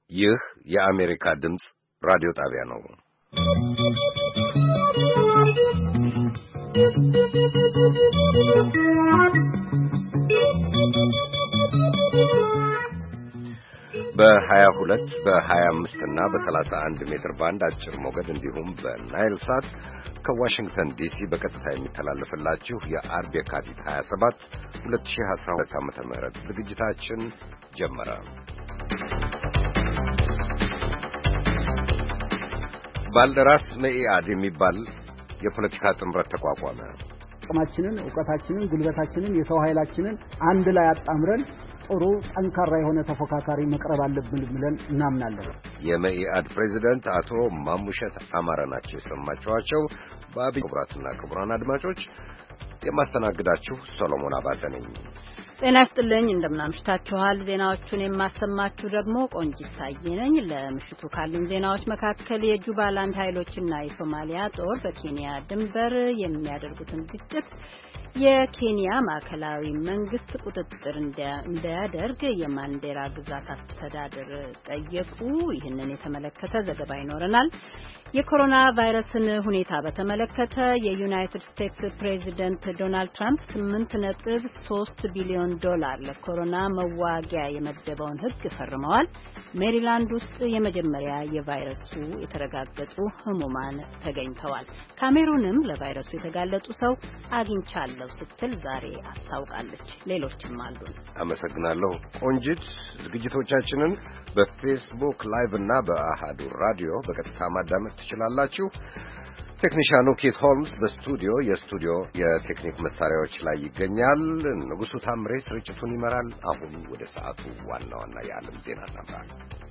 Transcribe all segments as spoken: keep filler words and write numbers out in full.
ይህ የአሜሪካ ድምፅ ራዲዮ ጣቢያ ነው። በሀያ ሁለት በሀያ አምስት እና በሰላሳ አንድ ሜትር ባንድ አጭር ሞገድ እንዲሁም በናይል ሳት ከዋሽንግተን ዲሲ በቀጥታ የሚተላለፍላችሁ የአርብ የካቲት ሀያ ሰባት ሁለት ሺህ አስራ ሁለት ዓመተ ምህረት ዝግጅታችን ጀመረ። ባልደራስ መኢአድ የሚባል የፖለቲካ ጥምረት ተቋቋመ። አቅማችንን፣ ዕውቀታችንን፣ ጉልበታችንን፣ የሰው ኃይላችንን አንድ ላይ አጣምረን ጥሩ ጠንካራ የሆነ ተፎካካሪ መቅረብ አለብን ብለን እናምናለን። የመኢአድ ፕሬዝዳንት አቶ ማሙሸት አማረ ናቸው የሰማችኋቸው። በአብይ ክቡራትና ክቡራን አድማጮች የማስተናግዳችሁ ሰሎሞን አባተ ነኝ። ጤና ይስጥልኝ፣ እንደምናምሽታችኋል። ዜናዎቹን የማሰማችሁ ደግሞ ቆንጂት ታዬ ነኝ። ለምሽቱ ካሉን ዜናዎች መካከል የጁባላንድ ኃይሎችና የሶማሊያ ጦር በኬንያ ድንበር የሚያደርጉትን ግጭት የኬንያ ማዕከላዊ መንግስት ቁጥጥር እንዲያደርግ የማንዴራ ግዛት አስተዳደር ጠየቁ። ይህንን የተመለከተ ዘገባ ይኖረናል። የኮሮና ቫይረስን ሁኔታ በተመለከተ የዩናይትድ ስቴትስ ፕሬዚደንት ዶናልድ ትራምፕ ስምንት ነጥብ ሶስት ቢሊዮን ዶላር ለኮሮና መዋጊያ የመደበውን ሕግ ፈርመዋል። ሜሪላንድ ውስጥ የመጀመሪያ የቫይረሱ የተረጋገጡ ህሙማን ተገኝተዋል። ካሜሩንም ለቫይረሱ የተጋለጡ ሰው አግኝቻለሁ ስትል ዛሬ አስታውቃለች። ሌሎችም አሉ። አመሰግናለሁ ቆንጂት። ዝግጅቶቻችንን በፌስቡክ ላይቭ እና በአሃዱ ራዲዮ በቀጥታ ማዳመጥ ትችላላችሁ። ቴክኒሻኑ ኬት ሆልምስ በስቱዲዮ የስቱዲዮ የቴክኒክ መሳሪያዎች ላይ ይገኛል። ንጉሱ ታምሬ ስርጭቱን ይመራል። አሁን ወደ ሰዓቱ ዋና ዋና የዓለም ዜና እናምራ።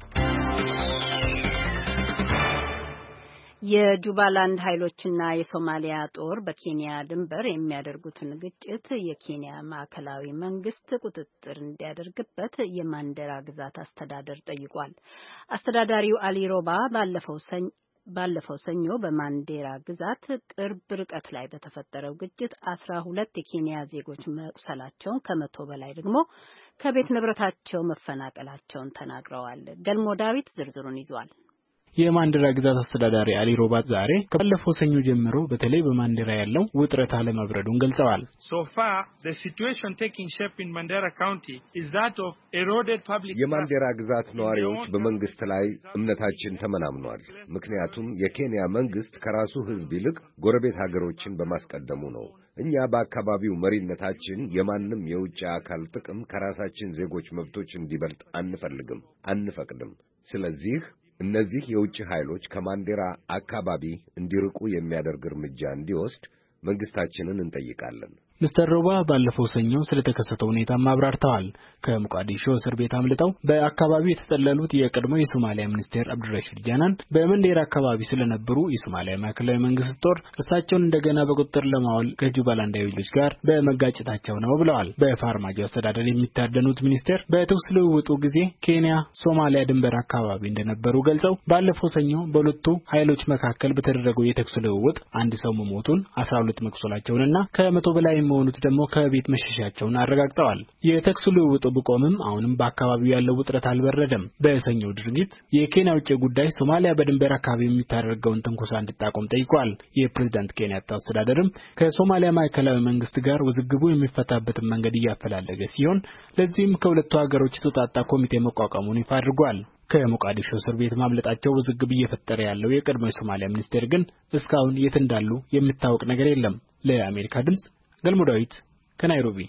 የጁባላንድ ኃይሎችና የሶማሊያ ጦር በኬንያ ድንበር የሚያደርጉትን ግጭት የኬንያ ማዕከላዊ መንግስት ቁጥጥር እንዲያደርግበት የማንዴራ ግዛት አስተዳደር ጠይቋል። አስተዳዳሪው አሊ ሮባ ባለፈው ሰኞ ባለፈው ሰኞ በማንዴራ ግዛት ቅርብ ርቀት ላይ በተፈጠረው ግጭት አስራ ሁለት የኬንያ ዜጎች መቁሰላቸውን ከመቶ በላይ ደግሞ ከቤት ንብረታቸው መፈናቀላቸውን ተናግረዋል። ገልሞ ዳዊት ዝርዝሩን ይዟል። የማንዴራ ግዛት አስተዳዳሪ አሊ ሮባት ዛሬ ከባለፈው ሰኞ ጀምሮ በተለይ በማንዴራ ያለው ውጥረት አለመብረዱን ገልጸዋል። So far the situation taking shape in Mandera County is that of eroded public trust. የማንዴራ ግዛት ነዋሪዎች በመንግስት ላይ እምነታችን ተመናምኗል። ምክንያቱም የኬንያ መንግስት ከራሱ ሕዝብ ይልቅ ጎረቤት ሀገሮችን በማስቀደሙ ነው። እኛ በአካባቢው መሪነታችን የማንም የውጭ አካል ጥቅም ከራሳችን ዜጎች መብቶች እንዲበልጥ አንፈልግም፣ አንፈቅድም። ስለዚህ እነዚህ የውጭ ኃይሎች ከማንዴራ አካባቢ እንዲርቁ የሚያደርግ እርምጃ እንዲወስድ መንግስታችንን እንጠይቃለን። ሚስተር ሮባ ባለፈው ሰኞ ስለተከሰተው ሁኔታ ማብራርተዋል። ከሞቃዲሾ እስር ቤት አምልጠው በአካባቢው የተጠለሉት የቀድሞ የሶማሊያ ሚኒስቴር አብዱራሺድ ጃናን በማንዴራ አካባቢ ስለነበሩ የሶማሊያ ማዕከላዊ መንግስት ጦር እሳቸውን እንደገና በቁጥጥር ለማዋል ከጁባላንድ ኃይሎች ጋር በመጋጨታቸው ነው ብለዋል። በፋርማጆ አስተዳደር የሚታደኑት ሚኒስቴር በተኩስ ልውውጡ ጊዜ ኬንያ ሶማሊያ ድንበር አካባቢ እንደነበሩ ገልጸው ባለፈው ሰኞ በሁለቱ ኃይሎች መካከል በተደረገው የተኩስ ልውውጥ አንድ ሰው መሞቱን አስራ ሁለት መቁሰላቸውንና ከመቶ በላይ መሆኑት ደግሞ ከቤት መሸሻቸውን አረጋግጠዋል። የተኩስ ልውውጡ ቢቆምም አሁንም በአካባቢው ያለው ውጥረት አልበረደም። በሰኞው ድርጊት የኬንያ ውጭ ጉዳይ ሶማሊያ በድንበር አካባቢ የሚታደርገውን ትንኮሳ እንድታቆም ጠይቋል። የፕሬዝዳንት ኬንያታ አስተዳደርም ከሶማሊያ ማዕከላዊ መንግስት ጋር ውዝግቡ የሚፈታበትን መንገድ እያፈላለገ ሲሆን ለዚህም ከሁለቱ ሀገሮች የተውጣጣ ኮሚቴ መቋቋሙን ይፋ አድርጓል። ከሞቃዲሾ እስር ቤት ማምለጣቸው ውዝግብ እየፈጠረ ያለው የቀድሞ የሶማሊያ ሚኒስቴር ግን እስካሁን የት እንዳሉ የሚታወቅ ነገር የለም። ለአሜሪካ ድምጽ ገልሞ ዳዊት ከናይሮቢ።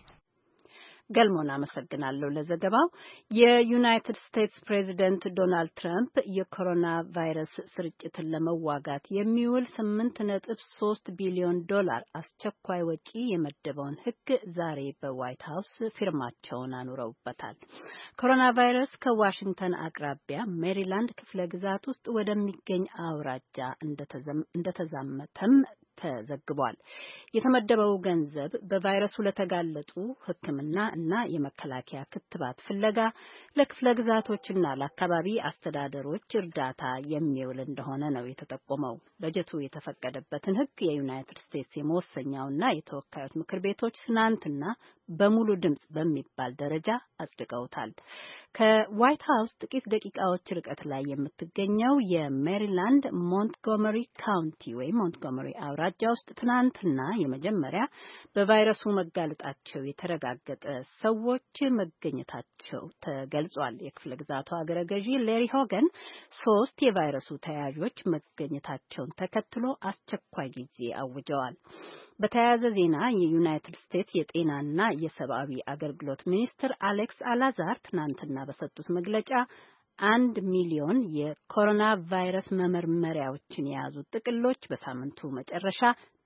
ገልሞን አመሰግናለሁ ለዘገባው። የዩናይትድ ስቴትስ ፕሬዚደንት ዶናልድ ትራምፕ የኮሮና ቫይረስ ስርጭትን ለመዋጋት የሚውል ስምንት ነጥብ ሶስት ቢሊዮን ዶላር አስቸኳይ ወጪ የመደበውን ሕግ ዛሬ በዋይት ሀውስ ፊርማቸውን አኑረውበታል። ኮሮና ቫይረስ ከዋሽንግተን አቅራቢያ ሜሪላንድ ክፍለ ግዛት ውስጥ ወደሚገኝ አውራጃ እንደተዛመተም ተዘግቧል። የተመደበው ገንዘብ በቫይረሱ ለተጋለጡ ሕክምና እና የመከላከያ ክትባት ፍለጋ ለክፍለ ግዛቶችና ለአካባቢ አስተዳደሮች እርዳታ የሚውል እንደሆነ ነው የተጠቆመው። በጀቱ የተፈቀደበትን ሕግ የዩናይትድ ስቴትስ የመወሰኛውና የተወካዮች ምክር ቤቶች ትናንትና በሙሉ ድምጽ በሚባል ደረጃ አጽድቀውታል። ከዋይት ሀውስ ጥቂት ደቂቃዎች ርቀት ላይ የምትገኘው የሜሪላንድ ሞንትጎመሪ ካውንቲ ወይም ሞንትጎመሪ አውራጃ ውስጥ ትናንትና የመጀመሪያ በቫይረሱ መጋለጣቸው የተረጋገጠ ሰዎች መገኘታቸው ተገልጿል። የክፍለ ግዛቱ አገረ ገዢ ሌሪ ሆገን ሶስት የቫይረሱ ተያዦች መገኘታቸውን ተከትሎ አስቸኳይ ጊዜ አውጀዋል። በተያያዘ ዜና የዩናይትድ ስቴትስ የጤናና የሰብአዊ አገልግሎት ሚኒስትር አሌክስ አላዛር ትናንትና በሰጡት መግለጫ አንድ ሚሊዮን የኮሮና ቫይረስ መመርመሪያዎችን የያዙ ጥቅሎች በሳምንቱ መጨረሻ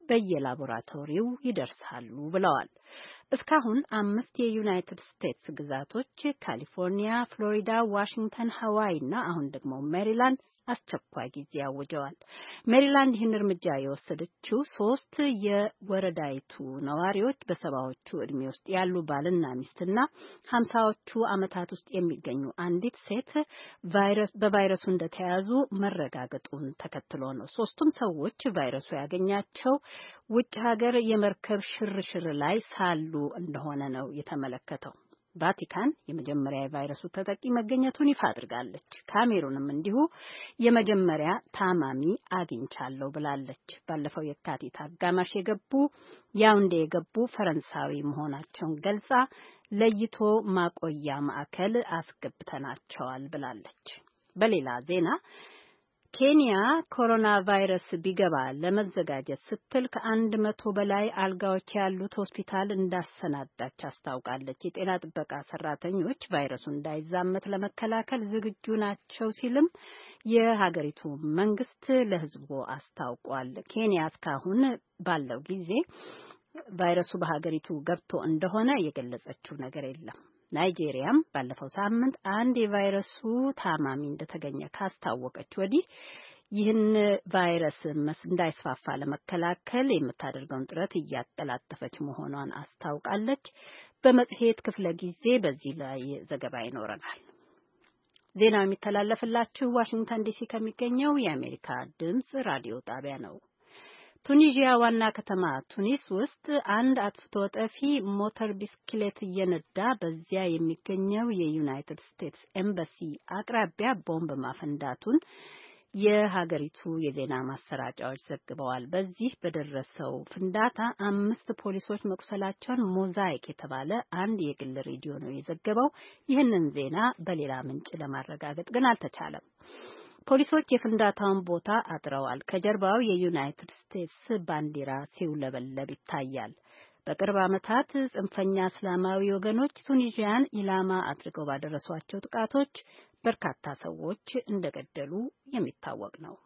በየላቦራቶሪው ይደርሳሉ ብለዋል። እስካሁን አምስት የዩናይትድ ስቴትስ ግዛቶች ካሊፎርኒያ፣ ፍሎሪዳ፣ ዋሽንግተን፣ ሀዋይ እና አሁን ደግሞ ሜሪላንድ አስቸኳይ ጊዜ አውጀዋል። ሜሪላንድ ይህን እርምጃ የወሰደችው ሶስት የወረዳይቱ ነዋሪዎች በሰባዎቹ እድሜ ውስጥ ያሉ ባልና ሚስትና ሀምሳዎቹ ዓመታት ውስጥ የሚገኙ አንዲት ሴት ቫይረስ በቫይረሱ እንደተያዙ መረጋገጡን ተከትሎ ነው። ሶስቱም ሰዎች ቫይረሱ ያገኛቸው ውጭ ሀገር የመርከብ ሽርሽር ላይ ሳሉ እንደሆነ ነው የተመለከተው። ቫቲካን የመጀመሪያ የቫይረሱ ተጠቂ መገኘቱን ይፋ አድርጋለች። ካሜሩንም እንዲሁ የመጀመሪያ ታማሚ አግኝቻለሁ ብላለች። ባለፈው የካቲት አጋማሽ የገቡ ያውንዴ የገቡ ፈረንሳዊ መሆናቸውን ገልጻ ለይቶ ማቆያ ማዕከል አስገብተናቸዋል ብላለች። በሌላ ዜና ኬንያ ኮሮና ቫይረስ ቢገባ ለመዘጋጀት ስትል ከአንድ መቶ በላይ አልጋዎች ያሉት ሆስፒታል እንዳሰናዳች አስታውቃለች። የጤና ጥበቃ ሰራተኞች ቫይረሱ እንዳይዛመት ለመከላከል ዝግጁ ናቸው ሲልም የሀገሪቱ መንግስት ለሕዝቡ አስታውቋል። ኬንያ እስካሁን ባለው ጊዜ ቫይረሱ በሀገሪቱ ገብቶ እንደሆነ የገለጸችው ነገር የለም። ናይጄሪያም ባለፈው ሳምንት አንድ የቫይረሱ ታማሚ እንደተገኘ ካስታወቀች ወዲህ ይህን ቫይረስ እንዳይስፋፋ ለመከላከል የምታደርገውን ጥረት እያጠላጠፈች መሆኗን አስታውቃለች። በመጽሔት ክፍለ ጊዜ በዚህ ላይ ዘገባ ይኖረናል። ዜናው የሚተላለፍላችሁ ዋሽንግተን ዲሲ ከሚገኘው የአሜሪካ ድምጽ ራዲዮ ጣቢያ ነው። ቱኒዚያ ዋና ከተማ ቱኒስ ውስጥ አንድ አጥፍቶ ጠፊ ሞተር ቢስክሌት እየነዳ በዚያ የሚገኘው የዩናይትድ ስቴትስ ኤምባሲ አቅራቢያ ቦምብ ማፈንዳቱን የሀገሪቱ የዜና ማሰራጫዎች ዘግበዋል። በዚህ በደረሰው ፍንዳታ አምስት ፖሊሶች መቁሰላቸውን ሞዛይክ የተባለ አንድ የግል ሬዲዮ ነው የዘገበው። ይህንን ዜና በሌላ ምንጭ ለማረጋገጥ ግን አልተቻለም። ፖሊሶች የፍንዳታውን ቦታ አጥረዋል። ከጀርባው የዩናይትድ ስቴትስ ባንዲራ ሲውለበለብ ይታያል። በቅርብ ዓመታት ጽንፈኛ እስላማዊ ወገኖች ቱኒዚያን ኢላማ አድርገው ባደረሷቸው ጥቃቶች በርካታ ሰዎች እንደገደሉ የሚታወቅ ነው።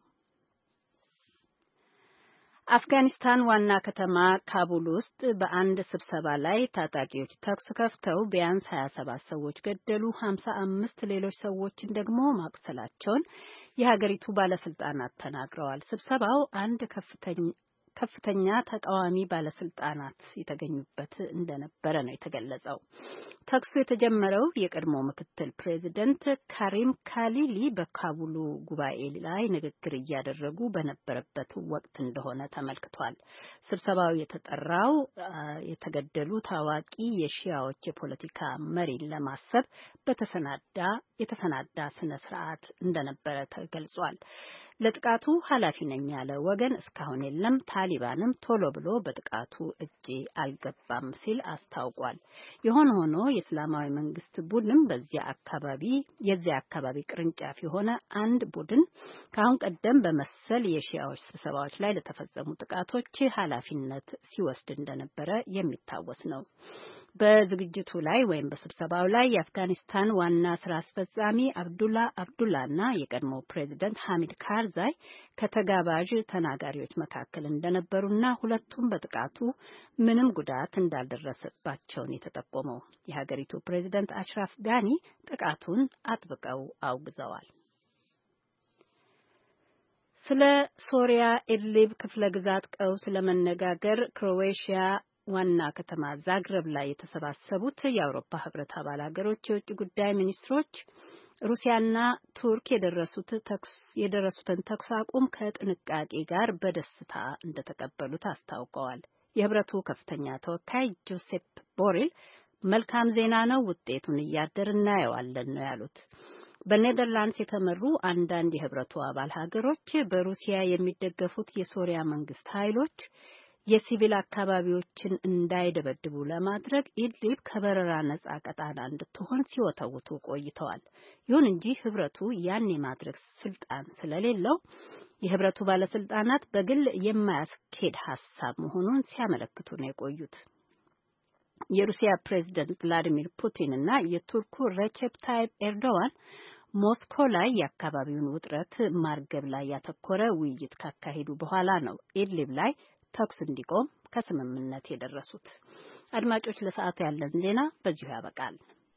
አፍጋኒስታን ዋና ከተማ ካቡል ውስጥ በአንድ ስብሰባ ላይ ታጣቂዎች ተኩስ ከፍተው ቢያንስ ሀያ ሰባት ሰዎች ገደሉ፣ ሀምሳ አምስት ሌሎች ሰዎችን ደግሞ ማቁሰላቸውን የሀገሪቱ ባለስልጣናት ተናግረዋል። ስብሰባው አንድ ከፍተኛ ከፍተኛ ተቃዋሚ ባለስልጣናት የተገኙበት እንደነበረ ነው የተገለጸው። ተኩሱ የተጀመረው የቀድሞ ምክትል ፕሬዚደንት ካሪም ካሊሊ በካቡሉ ጉባኤ ላይ ንግግር እያደረጉ በነበረበት ወቅት እንደሆነ ተመልክቷል። ስብሰባው የተጠራው የተገደሉ ታዋቂ የሺያዎች የፖለቲካ መሪን ለማሰብ በተሰናዳ የተሰናዳ ስነ ስርዓት እንደነበረ ተገልጿል። ለጥቃቱ ኃላፊ ነኝ ያለ ወገን እስካሁን የለም። ታሊባንም ቶሎ ብሎ በጥቃቱ እጅ አልገባም ሲል አስታውቋል። የሆነ ሆኖ የእስላማዊ መንግስት ቡድን በዚያ አካባቢ የዚያ አካባቢ ቅርንጫፍ የሆነ አንድ ቡድን ከአሁን ቀደም በመሰል የሺያዎች ስብሰባዎች ላይ ለተፈጸሙ ጥቃቶች ኃላፊነት ሲወስድ እንደነበረ የሚታወስ ነው። በዝግጅቱ ላይ ወይም በስብሰባው ላይ የአፍጋኒስታን ዋና ስራ አስፈጻሚ አብዱላ አብዱላና የቀድሞ ፕሬዚደንት ሐሚድ ካርዛይ ከተጋባዥ ተናጋሪዎች መካከል እንደነበሩና ሁለቱም በጥቃቱ ምንም ጉዳት እንዳልደረሰባቸውን የተጠቆመው የሀገሪቱ ፕሬዚደንት አሽራፍ ጋኒ ጥቃቱን አጥብቀው አውግዘዋል። ስለ ሶሪያ ኢድሊብ ክፍለ ግዛት ቀውስ ለመነጋገር ክሮኤሽያ ዋና ከተማ ዛግረብ ላይ የተሰባሰቡት የአውሮፓ ህብረት አባል ሀገሮች የውጭ ጉዳይ ሚኒስትሮች ሩሲያና ቱርክ የደረሱት ተኩስ የደረሱትን ተኩስ አቁም ከጥንቃቄ ጋር በደስታ እንደተቀበሉት አስታውቀዋል። የህብረቱ ከፍተኛ ተወካይ ጆሴፕ ቦሬል መልካም ዜና ነው፣ ውጤቱን እያደር እናየዋለን ነው ያሉት። በኔዘርላንድስ የተመሩ አንዳንድ የህብረቱ አባል ሀገሮች በሩሲያ የሚደገፉት የሶሪያ መንግስት ኃይሎች የሲቪል አካባቢዎችን እንዳይደበድቡ ለማድረግ ኢድሊብ ከበረራ ነጻ ቀጣና እንድትሆን ሲወተውቱ ቆይተዋል። ይሁን እንጂ ህብረቱ ያን የማድረግ ስልጣን ስለሌለው የህብረቱ ባለስልጣናት በግል የማያስኬድ ሀሳብ መሆኑን ሲያመለክቱ ነው የቆዩት። የሩሲያ ፕሬዝዳንት ቭላዲሚር ፑቲን እና የቱርኩ ሬቼፕ ታይፕ ኤርዶዋን ሞስኮ ላይ የአካባቢውን ውጥረት ማርገብ ላይ ያተኮረ ውይይት ካካሄዱ በኋላ ነው ኢድሊብ ላይ ተኩስ እንዲቆም ከስምምነት የደረሱት። አድማጮች፣ ለሰዓቱ ያለን ዜና በዚሁ ያበቃል።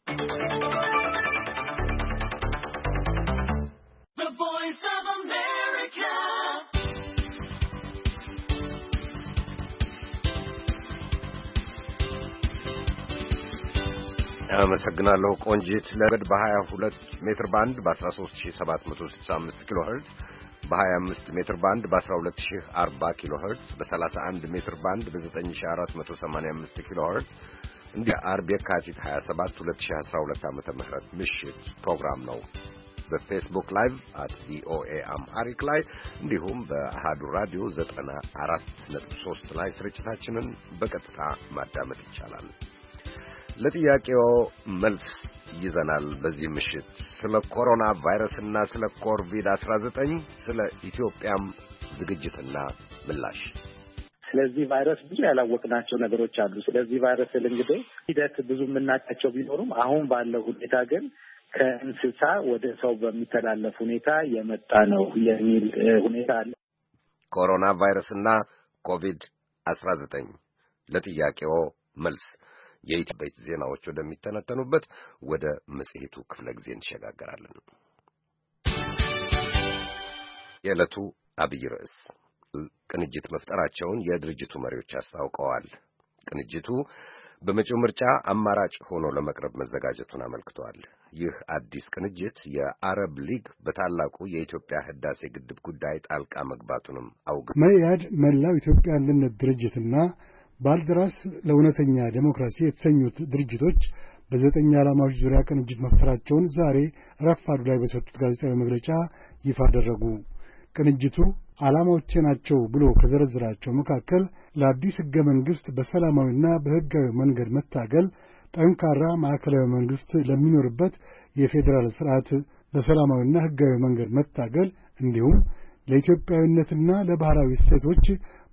አመሰግናለሁ ቆንጂት። ለገድ በ22 ሜትር ባንድ በ13765 ኪሎ ሄርትዝ በ25 ሜትር ባንድ በ12040 ኪሎ ሄርትዝ በ31 ሜትር ባንድ በ9485 ኪሎ ሄርትዝ እንደ አርብ የካቲት ሃያ ሰባት ሁለት ሺህ አስራ ሁለት ዓመተ ምህረት ምሽት ፕሮግራም ነው። በፌስቡክ ላይቭ አት ቪኦኤ አምሃሪክ ላይ እንዲሁም በአሃዱ ራዲዮ ዘጠና አራት ነጥብ ሶስት ላይ ስርጭታችንን በቀጥታ ማዳመጥ ይቻላል። ለጥያቄው መልስ ይዘናል። በዚህ ምሽት ስለ ኮሮና ቫይረስና ስለ ኮቪድ አስራ ዘጠኝ ስለ ኢትዮጵያም ዝግጅትና ምላሽ። ስለዚህ ቫይረስ ብዙ ያላወቅናቸው ነገሮች አሉ። ስለዚህ ቫይረስ እንግዲህ ሂደት ብዙ የምናውቃቸው ቢኖሩም አሁን ባለው ሁኔታ ግን ከእንስሳ ወደ ሰው በሚተላለፍ ሁኔታ የመጣ ነው የሚል ሁኔታ አለ። ኮሮና ቫይረስና ኮቪድ አስራ ዘጠኝ ለጥያቄው መልስ የኢትዮጵያ ዜናዎች ወደሚተነተኑበት ወደ መጽሔቱ ክፍለ ጊዜ እንሸጋገራለን። የዕለቱ አብይ ርዕስ ቅንጅት መፍጠራቸውን የድርጅቱ መሪዎች አስታውቀዋል። ቅንጅቱ በመጪው ምርጫ አማራጭ ሆኖ ለመቅረብ መዘጋጀቱን አመልክቷል። ይህ አዲስ ቅንጅት የአረብ ሊግ በታላቁ የኢትዮጵያ ህዳሴ ግድብ ጉዳይ ጣልቃ መግባቱንም አውግዟል። መኢአድ መላው ኢትዮጵያ አንድነት ድርጅትና ባልደራስ ለእውነተኛ ዴሞክራሲ የተሰኙት ድርጅቶች በዘጠኝ ዓላማዎች ዙሪያ ቅንጅት መፍጠራቸውን ዛሬ ረፋዱ ላይ በሰጡት ጋዜጣዊ መግለጫ ይፋ አደረጉ። ቅንጅቱ ዓላማዎቼ ናቸው ብሎ ከዘረዘራቸው መካከል ለአዲስ ሕገ መንግሥት በሰላማዊና በሕጋዊ መንገድ መታገል፣ ጠንካራ ማዕከላዊ መንግሥት ለሚኖርበት የፌዴራል ስርዓት በሰላማዊና ሕጋዊ መንገድ መታገል እንዲሁም ለኢትዮጵያዊነትና ለባህላዊ እሴቶች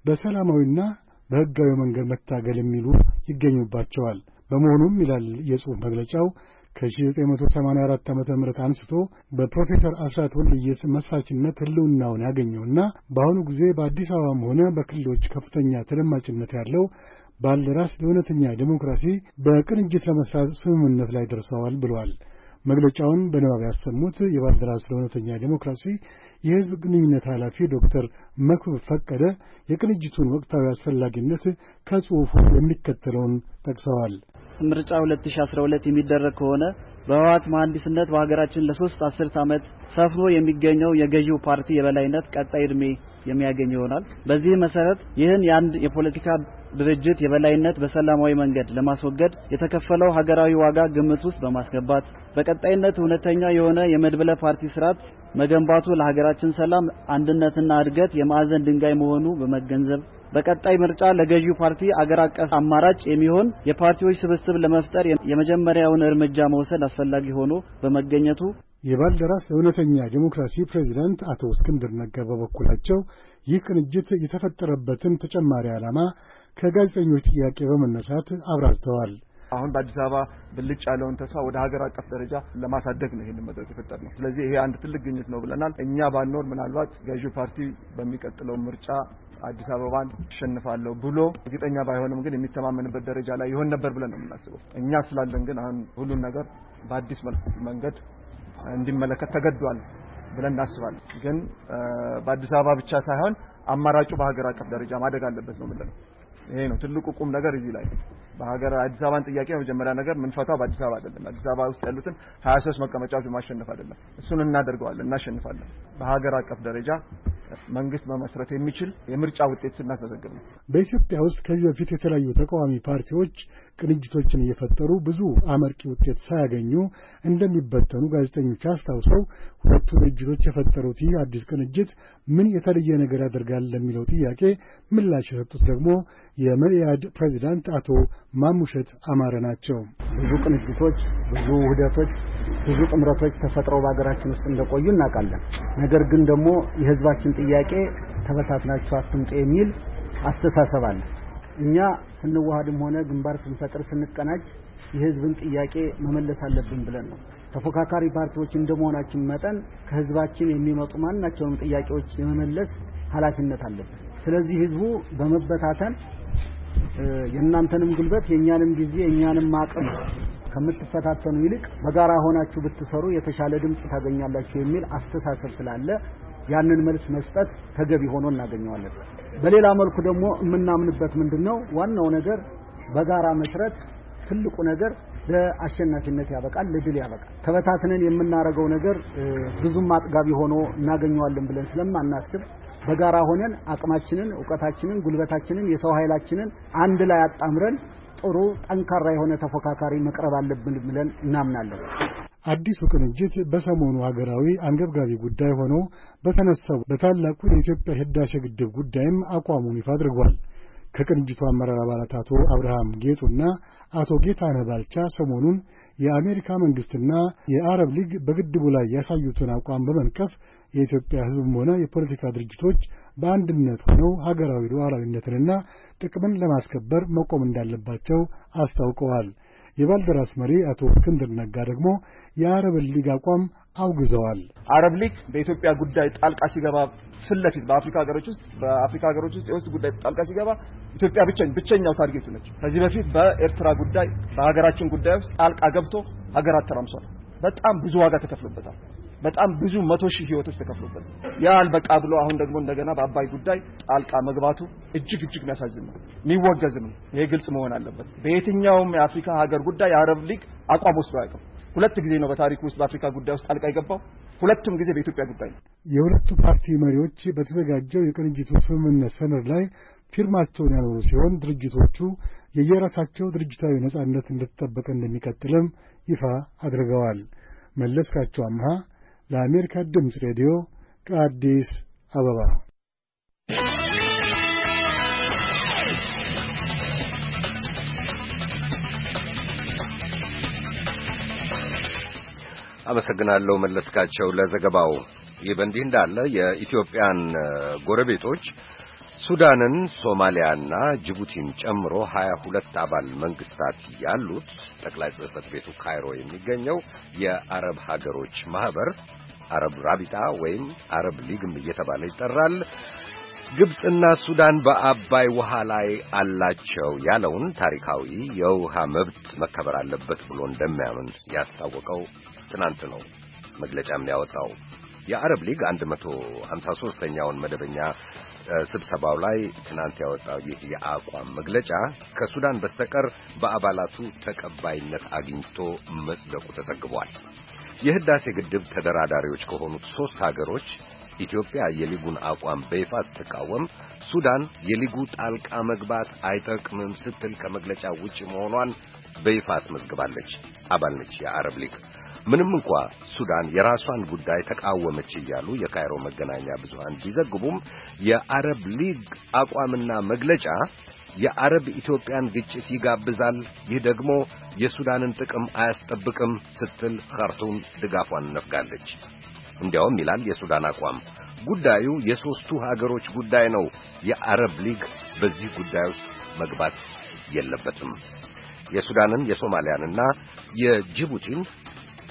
በሰላማዊና በሕጋዊ መንገድ መታገል የሚሉ ይገኙባቸዋል። በመሆኑም ይላል የጽሑፍ መግለጫው ከሺህ ዘጠኝ መቶ ሰማንያ አራት ዓመተ ምህረት አንስቶ በፕሮፌሰር አስራት ወልደየስ መስራችነት ህልውናውን ያገኘውና በአሁኑ ጊዜ በአዲስ አበባም ሆነ በክልሎች ከፍተኛ ተደማጭነት ያለው ባልደራስ ለእውነተኛ ዴሞክራሲ በቅንጅት ለመስራት ስምምነት ላይ ደርሰዋል ብሏል። መግለጫውን በንባብ ያሰሙት የባልደራስ ለእውነተኛ ዴሞክራሲ የህዝብ ግንኙነት ኃላፊ ዶክተር መክብብ ፈቀደ የቅንጅቱን ወቅታዊ አስፈላጊነት ከጽሑፉ የሚከተለውን ጠቅሰዋል። ምርጫ ሁለት ሺህ አስራ ሁለት የሚደረግ ከሆነ በህወሓት መሐንዲስነት በሀገራችን ለሶስት አስርት ዓመት ሰፍኖ የሚገኘው የገዢው ፓርቲ የበላይነት ቀጣይ ዕድሜ የሚያገኝ ይሆናል። በዚህ መሰረት ይህን የአንድ የፖለቲካ ድርጅት የበላይነት በሰላማዊ መንገድ ለማስወገድ የተከፈለው ሀገራዊ ዋጋ ግምት ውስጥ በማስገባት በቀጣይነት እውነተኛ የሆነ የመድበለ ፓርቲ ስርዓት መገንባቱ ለሀገራችን ሰላም፣ አንድነትና እድገት የማዕዘን ድንጋይ መሆኑ በመገንዘብ በቀጣይ ምርጫ ለገዢው ፓርቲ አገር አቀፍ አማራጭ የሚሆን የፓርቲዎች ስብስብ ለመፍጠር የመጀመሪያውን እርምጃ መውሰድ አስፈላጊ ሆኖ በመገኘቱ የባልደራስ ለእውነተኛ ዴሞክራሲ ፕሬዝዳንት አቶ እስክንድር ነጋ በበኩላቸው ይህ ቅንጅት የተፈጠረበትን ተጨማሪ ዓላማ ከጋዜጠኞች ጥያቄ በመነሳት አብራርተዋል። አሁን በአዲስ አበባ ብልጭ ያለውን ተስፋ ወደ ሀገር አቀፍ ደረጃ ለማሳደግ ነው ይሄን መድረክ የፈጠርነው። ስለዚህ ይሄ አንድ ትልቅ ግኝት ነው ብለናል። እኛ ባንኖር ምናልባት ገዢው ፓርቲ በሚቀጥለው ምርጫ አዲስ አበባን ተሸንፋለሁ ብሎ እርግጠኛ ባይሆንም ግን የሚተማመንበት ደረጃ ላይ ይሆን ነበር ብለን ነው የምናስበው። እኛ ስላለን ግን አሁን ሁሉን ነገር በአዲስ መንገድ እንዲመለከት ተገዷል። ብለን እናስባለን። ግን በአዲስ አበባ ብቻ ሳይሆን አማራጩ በሀገር አቀፍ ደረጃ ማደግ አለበት ነው ማለት ነው። ይሄ ነው ትልቁ ቁም ነገር እዚህ ላይ በሀገር አዲስ አበባን ጥያቄ መጀመሪያ ነገር ምን ፈታው በአዲስ አበባ አይደለም። አዲስ አበባ ውስጥ ያሉትን ሀያ ሶስት መቀመጫዎች ማሸነፍ አይደለም። እሱን እናደርገዋለን፣ እናሸንፋለን። በሀገር አቀፍ ደረጃ መንግስት መመስረት የሚችል የምርጫ ውጤት ስናስመዘግብ ነው። በኢትዮጵያ ውስጥ ከዚህ በፊት የተለያዩ ተቃዋሚ ፓርቲዎች ቅንጅቶችን እየፈጠሩ ብዙ አመርቂ ውጤት ሳያገኙ እንደሚበተኑ ጋዜጠኞች አስታውሰው ሁለቱ ድርጅቶች የፈጠሩት ይህ አዲስ ቅንጅት ምን የተለየ ነገር ያደርጋል ለሚለው ጥያቄ ምላሽ የሰጡት ደግሞ የመኢአድ ፕሬዚዳንት አቶ ማሙሸት አማረ ናቸው። ብዙ ቅንጅቶች፣ ብዙ ውህደቶች፣ ብዙ ጥምረቶች ተፈጥረው በአገራችን ውስጥ እንደቆዩ እናውቃለን። ነገር ግን ደግሞ የህዝባችን ጥያቄ ተበታትናችሁ አትምጡ የሚል አስተሳሰብ አለ። እኛ ስንዋሃድም ሆነ ግንባር ስንፈጥር ስንቀናጅ የህዝብን ጥያቄ መመለስ አለብን ብለን ነው። ተፎካካሪ ፓርቲዎች እንደመሆናችን መጠን ከህዝባችን የሚመጡ ማናቸውም ጥያቄዎች የመመለስ ኃላፊነት አለብን። ስለዚህ ህዝቡ በመበታተን የእናንተንም ጉልበት የኛንም ጊዜ የኛንም አቅም ከምትፈታተኑ ይልቅ በጋራ ሆናችሁ ብትሰሩ የተሻለ ድምጽ ታገኛላችሁ የሚል አስተሳሰብ ስላለ ያንን መልስ መስጠት ተገቢ ሆኖ እናገኘዋለን። በሌላ መልኩ ደግሞ የምናምንበት ምንድነው ዋናው ነገር በጋራ መስራት ትልቁ ነገር ለአሸናፊነት ያበቃል፣ ለድል ያበቃል። ተበታትነን የምናረገው ነገር ብዙም አጥጋቢ ሆኖ እናገኘዋለን ብለን ስለማናስብ በጋራ ሆነን አቅማችንን፣ ዕውቀታችንን፣ ጉልበታችንን፣ የሰው ኃይላችንን አንድ ላይ አጣምረን ጥሩ ጠንካራ የሆነ ተፎካካሪ መቅረብ አለብን ብለን እናምናለን። አዲሱ ቅንጅት በሰሞኑ ሀገራዊ አንገብጋቢ ጉዳይ ሆኖ በተነሳው በታላቁ የኢትዮጵያ ህዳሴ ግድብ ጉዳይም አቋሙን ይፋ አድርጓል። ከቅንጅቱ አመራር አባላት አቶ አብርሃም ጌጡና አቶ ጌታነህ ባልቻ ሰሞኑን የአሜሪካ መንግስትና የአረብ ሊግ በግድቡ ላይ ያሳዩትን አቋም በመንቀፍ የኢትዮጵያ ህዝብም ሆነ የፖለቲካ ድርጅቶች በአንድነት ሆነው ሀገራዊ ሉዓላዊነትንና ጥቅምን ለማስከበር መቆም እንዳለባቸው አስታውቀዋል። የባልደራስ መሪ አቶ እስክንድር ነጋ ደግሞ የአረብ ሊግ አቋም አውግዘዋል። አረብ ሊግ በኢትዮጵያ ጉዳይ ጣልቃ ሲገባ ፍለፊት በአፍሪካ ሀገሮች ውስጥ በአፍሪካ ሀገሮች ውስጥ የውስጥ ጉዳይ ጣልቃ ሲገባ ኢትዮጵያ ብቻኝ ብቸኛው ታርጌቱ ነች። ከዚህ በፊት በኤርትራ ጉዳይ በሀገራችን ጉዳይ ውስጥ ጣልቃ ገብቶ ሀገራት ተራምሷል። በጣም ብዙ ዋጋ ተከፍሎበታል። በጣም ብዙ መቶ ሺህ ህይወቶች ተከፍሎበታል። ያ አልበቃ ብሎ አሁን ደግሞ እንደገና በአባይ ጉዳይ ጣልቃ መግባቱ እጅግ እጅግ የሚያሳዝን ነው፣ የሚወገዝም ነው። ይሄ ግልጽ መሆን አለበት። በየትኛውም የአፍሪካ ሀገር ጉዳይ የአረብ ሊግ አቋም ወስዶ አያውቅም። ሁለት ጊዜ ነው በታሪክ ውስጥ በአፍሪካ ጉዳይ ውስጥ ጣልቃ የገባው፣ ሁለቱም ጊዜ በኢትዮጵያ ጉዳይ ነው። የሁለቱ ፓርቲ መሪዎች በተዘጋጀው የቅንጅቱ ስምምነት ሰነድ ላይ ፊርማቸውን ያኖሩ ሲሆን ድርጅቶቹ የየራሳቸው ድርጅታዊ ነጻነት እንደተጠበቀ እንደሚቀጥልም ይፋ አድርገዋል። መለስካቸው አምሃ ለአሜሪካ ድምፅ ሬዲዮ ከአዲስ አበባ። አመሰግናለሁ መለስካቸው ለዘገባው። ይህ በእንዲህ እንዳለ የኢትዮጵያን ጎረቤቶች ሱዳንን፣ ሶማሊያና ጅቡቲን ጨምሮ ሀያ ሁለት አባል መንግስታት ያሉት ጠቅላይ ጽሕፈት ቤቱ ካይሮ የሚገኘው የአረብ ሀገሮች ማህበር አረብ ራቢጣ ወይም አረብ ሊግም እየተባለ ይጠራል ግብጽና ሱዳን በአባይ ውሃ ላይ አላቸው ያለውን ታሪካዊ የውሃ መብት መከበር አለበት ብሎ እንደሚያምን ያስታወቀው ትናንት ነው መግለጫም ያወጣው። የአረብ ሊግ አንድ መቶ ሀምሳ ሶስተኛውን መደበኛ ስብሰባው ላይ ትናንት ያወጣው ይህ የአቋም መግለጫ ከሱዳን በስተቀር በአባላቱ ተቀባይነት አግኝቶ መጽደቁ ተዘግቧል። የህዳሴ ግድብ ተደራዳሪዎች ከሆኑት ሶስት ሀገሮች ኢትዮጵያ የሊጉን አቋም በይፋ ስትቃወም፣ ሱዳን የሊጉ ጣልቃ መግባት አይጠቅምም ስትል ከመግለጫ ውጪ መሆኗን በይፋ አስመዝግባለች። አባል ነች የአረብ ሊግ። ምንም እንኳ ሱዳን የራሷን ጉዳይ ተቃወመች እያሉ የካይሮ መገናኛ ብዙሃን ቢዘግቡም የአረብ ሊግ አቋምና መግለጫ የአረብ ኢትዮጵያን ግጭት ይጋብዛል፣ ይህ ደግሞ የሱዳንን ጥቅም አያስጠብቅም ስትል ካርቱም ድጋፏን ነፍጋለች። እንዲያውም ይላል የሱዳን አቋም ጉዳዩ የሶስቱ ሀገሮች ጉዳይ ነው፣ የአረብ ሊግ በዚህ ጉዳይ ውስጥ መግባት የለበትም። የሱዳንን የሶማሊያንና የጅቡቲን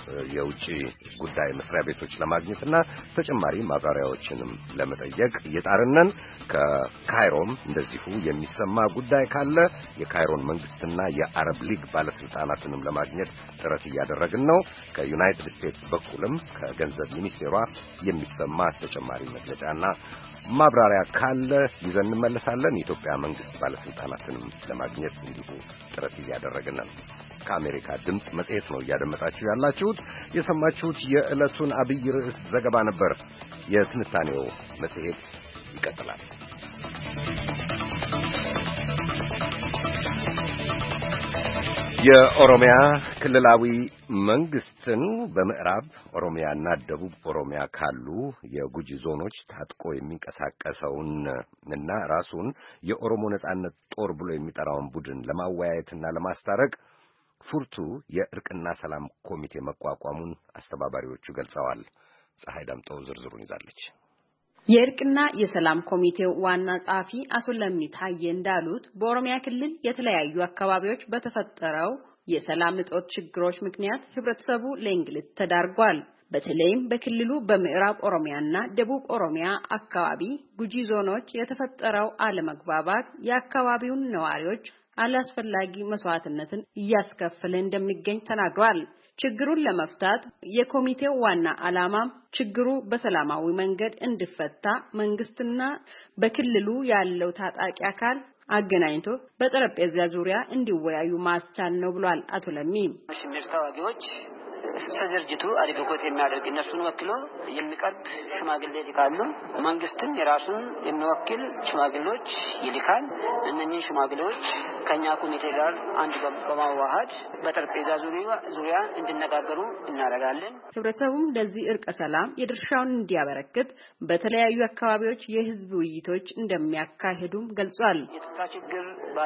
የውጭ ጉዳይ መስሪያ ቤቶች ለማግኘትና ተጨማሪ ማብራሪያዎችንም ለመጠየቅ እየጣርነን ከካይሮም እንደዚሁ የሚሰማ ጉዳይ ካለ የካይሮን መንግስትና የአረብ ሊግ ባለስልጣናትንም ለማግኘት ጥረት እያደረግን ነው። ከዩናይትድ ስቴትስ በኩልም ከገንዘብ ሚኒስቴሯ የሚሰማ ተጨማሪ መግለጫና ማብራሪያ ካለ ይዘን እንመለሳለን። የኢትዮጵያ መንግስት ባለስልጣናትንም ለማግኘት እንዲሁ ጥረት እያደረግን ነው። ከአሜሪካ ድምጽ መጽሔት ነው እያደመጣችሁ ያላችሁት። የሰማችሁት የዕለቱን አብይ ርዕስ ዘገባ ነበር። የትንታኔው መጽሔት ይቀጥላል። የኦሮሚያ ክልላዊ መንግስትን በምዕራብ ኦሮሚያና ደቡብ ኦሮሚያ ካሉ የጉጂ ዞኖች ታጥቆ የሚንቀሳቀሰውን እና ራሱን የኦሮሞ ነጻነት ጦር ብሎ የሚጠራውን ቡድን ለማወያየትና ለማስታረቅ ፉርቱ የእርቅና ሰላም ኮሚቴ መቋቋሙን አስተባባሪዎቹ ገልጸዋል። ፀሐይ ዳምጠው ዝርዝሩን ይዛለች። የእርቅና የሰላም ኮሚቴው ዋና ጸሐፊ አቶ ለሚ ታዬ እንዳሉት በኦሮሚያ ክልል የተለያዩ አካባቢዎች በተፈጠረው የሰላም እጦት ችግሮች ምክንያት ህብረተሰቡ ለእንግልት ተዳርጓል። በተለይም በክልሉ በምዕራብ ኦሮሚያና ደቡብ ኦሮሚያ አካባቢ ጉጂ ዞኖች የተፈጠረው አለመግባባት የአካባቢውን ነዋሪዎች አላስፈላጊ መስዋዕትነትን እያስከፈለ እንደሚገኝ ተናግሯል። ችግሩን ለመፍታት የኮሚቴው ዋና ዓላማ ችግሩ በሰላማዊ መንገድ እንዲፈታ መንግስትና በክልሉ ያለው ታጣቂ አካል አገናኝቶ በጠረጴዛ ዙሪያ እንዲወያዩ ማስቻል ነው ብሏል። አቶ ለሚ ሽምር ተዋጊዎች ተዘርጅቱ አድርጎት የሚያደርግ እነሱን ወክሎ የሚቀርብ ሽማግሌ ይልካሉ። መንግስትም የራሱን የሚወክል ሽማግሌዎች ይልካል። እነኚህ ሽማግሌዎች ከኛ ኮሚቴ ጋር አንድ በማዋሃድ በጠረጴዛ ዙሪያ እንዲነጋገሩ እናደርጋለን። ህብረተሰቡም ለዚህ እርቀ ሰላም የድርሻውን እንዲያበረክት በተለያዩ አካባቢዎች የህዝብ ውይይቶች እንደሚያካሂዱም ገልጿል። የጸጥታ ችግር